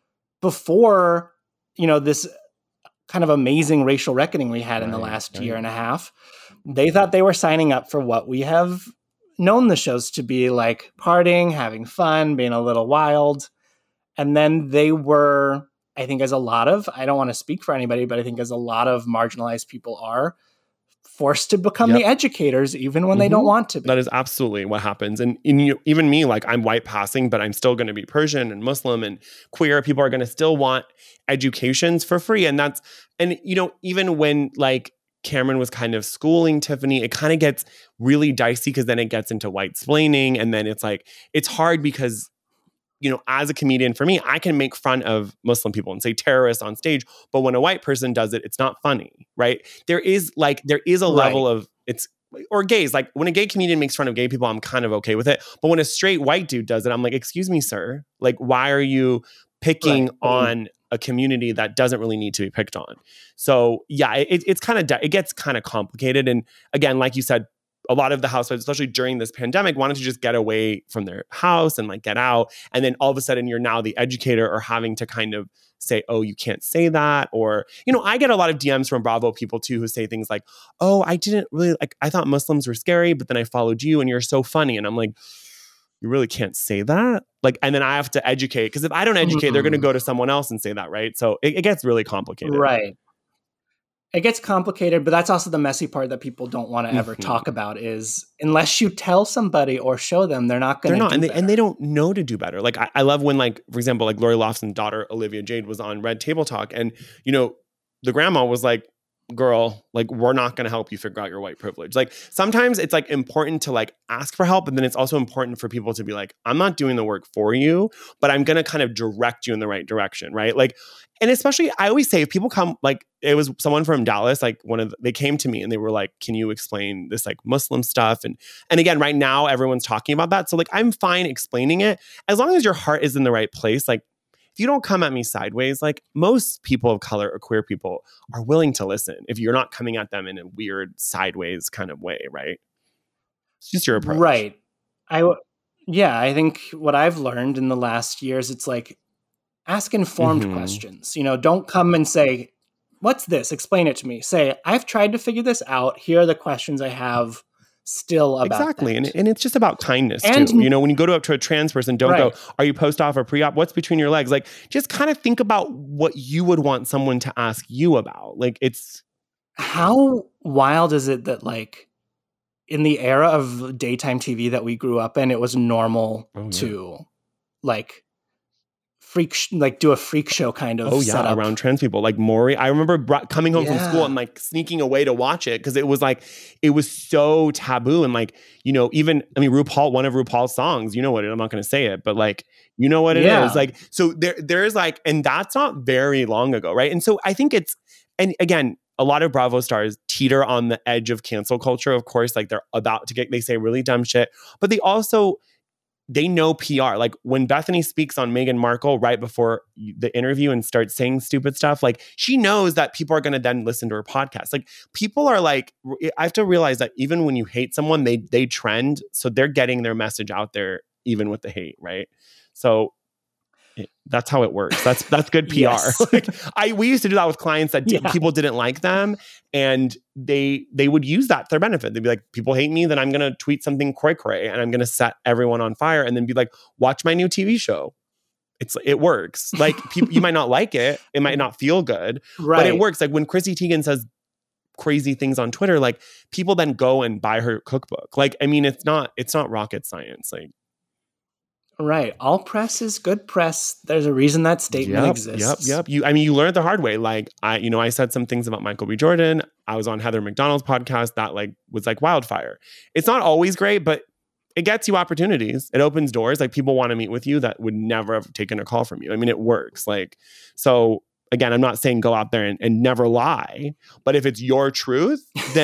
before, you know, this kind of amazing racial reckoning we had right, in the last right. year and a half. They thought they were signing up for what we have known the shows to be, like partying, having fun, being a little wild. And then they were, I think as a lot of, I don't want to speak for anybody, but I think as a lot of marginalized people are, forced to become yep. the educators even when mm-hmm. they don't want to be. That is absolutely what happens. And in you, even me, like I'm white passing, but I'm still going to be Persian and Muslim and queer. People are going to still want educations for free. And that's, and you know, even when like Cameron was kind of schooling Tiffany, it kind of gets really dicey because then it gets into white-splaining. And then it's like, it's hard because, you know, as a comedian, for me, I can make fun of Muslim people and say terrorists on stage, but when a white person does it, it's not funny, right? There is like, there is a right. level of, it's, or gays, like when a gay comedian makes fun of gay people, I'm kind of okay with it. But when a straight white dude does it, I'm like, excuse me, sir, like, why are you picking right. on a community that doesn't really need to be picked on? So yeah, it, it's kind of, it gets kind of complicated. And again, like you said, a lot of the housewives, especially during this pandemic, wanted to just get away from their house and like get out. And then all of a sudden you're now the educator or having to kind of say, oh, you can't say that. Or, you know, I get a lot of D Ms from Bravo people too, who say things like, oh, I didn't really like, I thought Muslims were scary, but then I followed you and you're so funny. And I'm like, you really can't say that. Like, and then I have to educate, because if I don't educate, mm-hmm. they're going to go to someone else and say that. Right. So it, it gets really complicated. Right. It gets complicated, but that's also the messy part that people don't want to mm-hmm. ever talk about is unless you tell somebody or show them, they're not going to They're not, do and they, better. and they don't know to do better. Like, I, I love when, like, for example, like Lori Loughlin's daughter, Olivia Jade, was on Red Table Talk. And, you know, the grandma was like, girl, like, we're not going to help you figure out your white privilege. Like, sometimes it's like important to like ask for help. And then it's also important for people to be like, I'm not doing the work for you, but I'm going to kind of direct you in the right direction. Right. Like, and especially I always say if people come, like it was someone from Dallas, like one of the, they came to me and they were like, can you explain this like Muslim stuff? And, and again, right now everyone's talking about that. So like, I'm fine explaining it as long as your heart is in the right place. Like, if you don't come at me sideways, like most people of color or queer people are willing to listen if you're not coming at them in a weird sideways kind of way, right? It's just your approach. Right. I, w- yeah, I think what I've learned in the last years, it's like ask informed mm-hmm. questions. You know, don't come and say, what's this? Explain it to me. Say, I've tried to figure this out. Here are the questions I have still about exactly that. and, and it's just about kindness and, too. You know, when you go to up to a trans person, don't right. go, are you post-op or pre-op? What's between your legs? Like, just kind of think about what you would want someone to ask you about. Like, it's how wild is it that like in the era of daytime T V that we grew up in, it was normal oh, yeah. to like freak sh- like do a freak show kind of oh yeah setup. Around trans people. Like Maury, I remember br- coming home yeah. from school and like sneaking away to watch it because it was like it was so taboo. And like, you know, even I mean RuPaul, one of RuPaul's songs, you know what it, I'm not going to say it, but like, you know what it yeah. is. Like, so there there's like, and that's not very long ago, right? And so I think it's, and again, a lot of Bravo stars teeter on the edge of cancel culture. Of course, like they're about to get, they say really dumb shit, but they also they know P R. Like when Bethany speaks on Meghan Markle right before the interview and starts saying stupid stuff, like she knows that people are going to then listen to her podcast. Like people are like, I have to realize that even when you hate someone, they they trend. So they're getting their message out there, even with the hate, right? So it, that's how it works. That's that's good P R. Yes. Like I we used to do that with clients that yeah. d- people didn't like them, and they they would use that to their benefit. They'd be like, people hate me, then I'm gonna tweet something cray cray, and I'm gonna set everyone on fire, and then be like, watch my new T V show. It's it works. Like people, you might not like it, it might not feel good, right. but it works. Like when Chrissy Teigen says crazy things on Twitter, like people then go and buy her cookbook. Like I mean, it's not it's not rocket science. Like. Right. All press is good press. There's a reason that statement yep, exists. Yep, yep. You, I mean, you learned the hard way. Like, I, you know, I said some things about Michael B. Jordan. I was on Heather McDonald's podcast that like was like wildfire. It's not always great, but it gets you opportunities. It opens doors. Like people want to meet with you that would never have taken a call from you. I mean, it works. Like, so again, I'm not saying go out there and, and never lie, but if it's your truth, then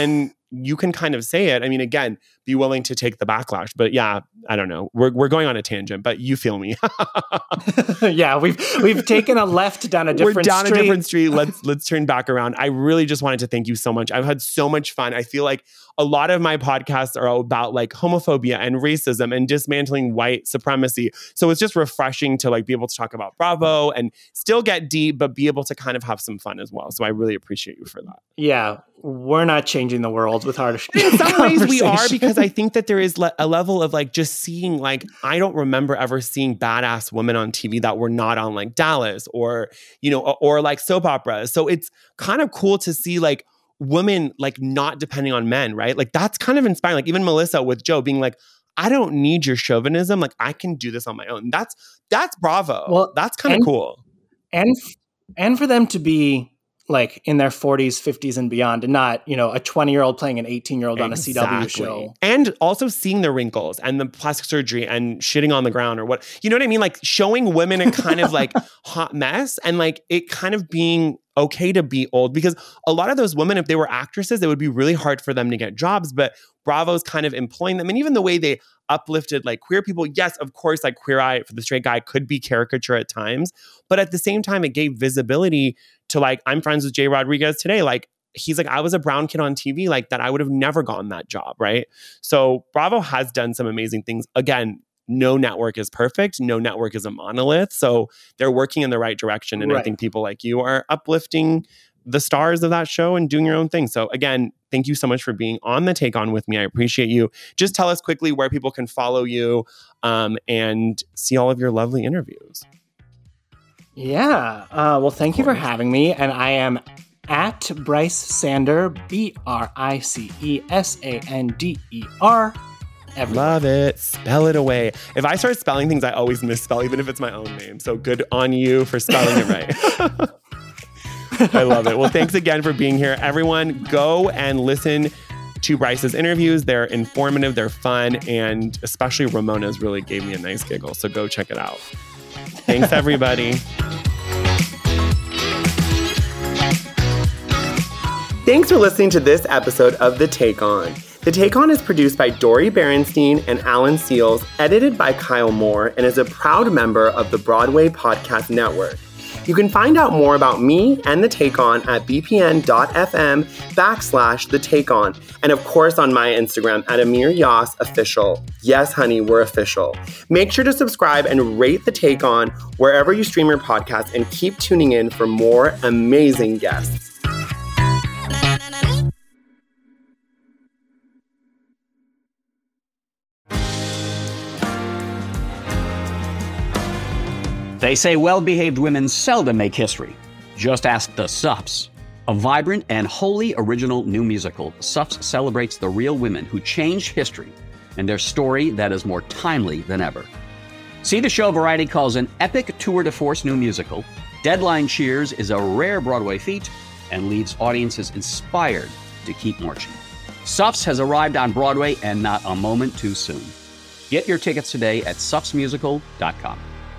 you can kind of say it. I mean, again, be willing to take the backlash. But yeah, I don't know. We're we're going on a tangent, but you feel me. Yeah, we've we've taken a left down a different We're down street. a different street. Let's let's turn back around. I really just wanted to thank you so much. I've had so much fun. I feel like a lot of my podcasts are about like homophobia and racism and dismantling white supremacy. So it's just refreshing to like be able to talk about Bravo and still get deep, but be able to kind of have some fun as well. So I really appreciate you for that. Yeah, we're not changing the world with our In some ways we are, because I think that there is le- a level of like just seeing, like, I don't remember ever seeing badass women on T V that were not on like Dallas or, you know, or, or like soap operas. So it's kind of cool to see like women like not depending on men, right? Like that's kind of inspiring. Like even Melissa with Joe being like, I don't need your chauvinism. Like I can do this on my own. That's that's Bravo. Well, that's kind of and- cool. and and for them to be like in their forties, fifties and beyond, and not, you know, a twenty year old playing an eighteen year old on a C W show. And also seeing the wrinkles and the plastic surgery and shitting on the ground or what, you know what I mean? Like showing women a kind of like hot mess and like it kind of being okay to be old, because a lot of those women, if they were actresses, it would be really hard for them to get jobs, but Bravo's kind of employing them. And even the way they uplifted like queer people, yes, of course, like Queer Eye for the Straight Guy could be caricature at times, but at the same time, it gave visibility to like, I'm friends with Jay Rodriguez today. Like, he's like, I was a brown kid on T V like that. I would have never gotten that job, right? So Bravo has done some amazing things. Again, no network is perfect. No network is a monolith. So they're working in the right direction. And Right. I think people like you are uplifting the stars of that show and doing your own thing. So again, thank you so much for being on The Take On with me. I appreciate you. Just tell us quickly where people can follow you um, and see all of your lovely interviews. Yeah. Uh, well, thank you for having me. And I am at Bryce Sander, B R I C E S A N D E R. Everywhere. Love it. Spell it away. If I start spelling things, I always misspell, even if it's my own name. So good on you for spelling it right. I love it. Well, thanks again for being here. Everyone, go and listen to Bryce's interviews. They're informative, they're fun, and especially Ramona's really gave me a nice giggle. So go check it out. Thanks, everybody. Thanks for listening to this episode of The Take On. The Take On is produced by Dori Berenstein and Alan Seals, edited by Kyle Moore, and is a proud member of the Broadway Podcast Network. You can find out more about me and The Take On at bpn.fm backslash The Take On. And of course on my Instagram at Amir Yas Official. Yes, honey, we're official. Make sure to subscribe and rate The Take On wherever you stream your podcast, and keep tuning in for more amazing guests. They say well-behaved women seldom make history. Just ask the Sups. A vibrant and wholly original new musical, Sups celebrates the real women who changed history and their story that is more timely than ever. See the show Variety calls an epic tour de force new musical. Deadline cheers is a rare Broadway feat and leaves audiences inspired to keep marching. Sups has arrived on Broadway, and not a moment too soon. Get your tickets today at sups musical dot com.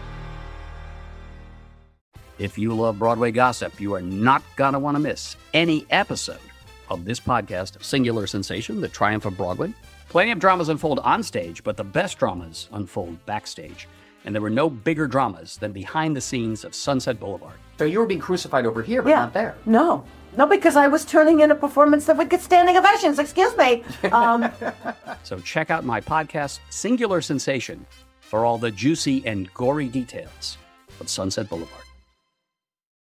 If you love Broadway gossip, you are not going to want to miss any episode of this podcast, Singular Sensation, The Triumph of Broadway. Plenty of dramas unfold on stage, but the best dramas unfold backstage. And there were no bigger dramas than behind the scenes of Sunset Boulevard. So you were being crucified over here, but yeah. not there. No. No, because I was turning in a performance that would get standing ovations. Excuse me. Um, So check out my podcast, Singular Sensation, for all the juicy and gory details of Sunset Boulevard.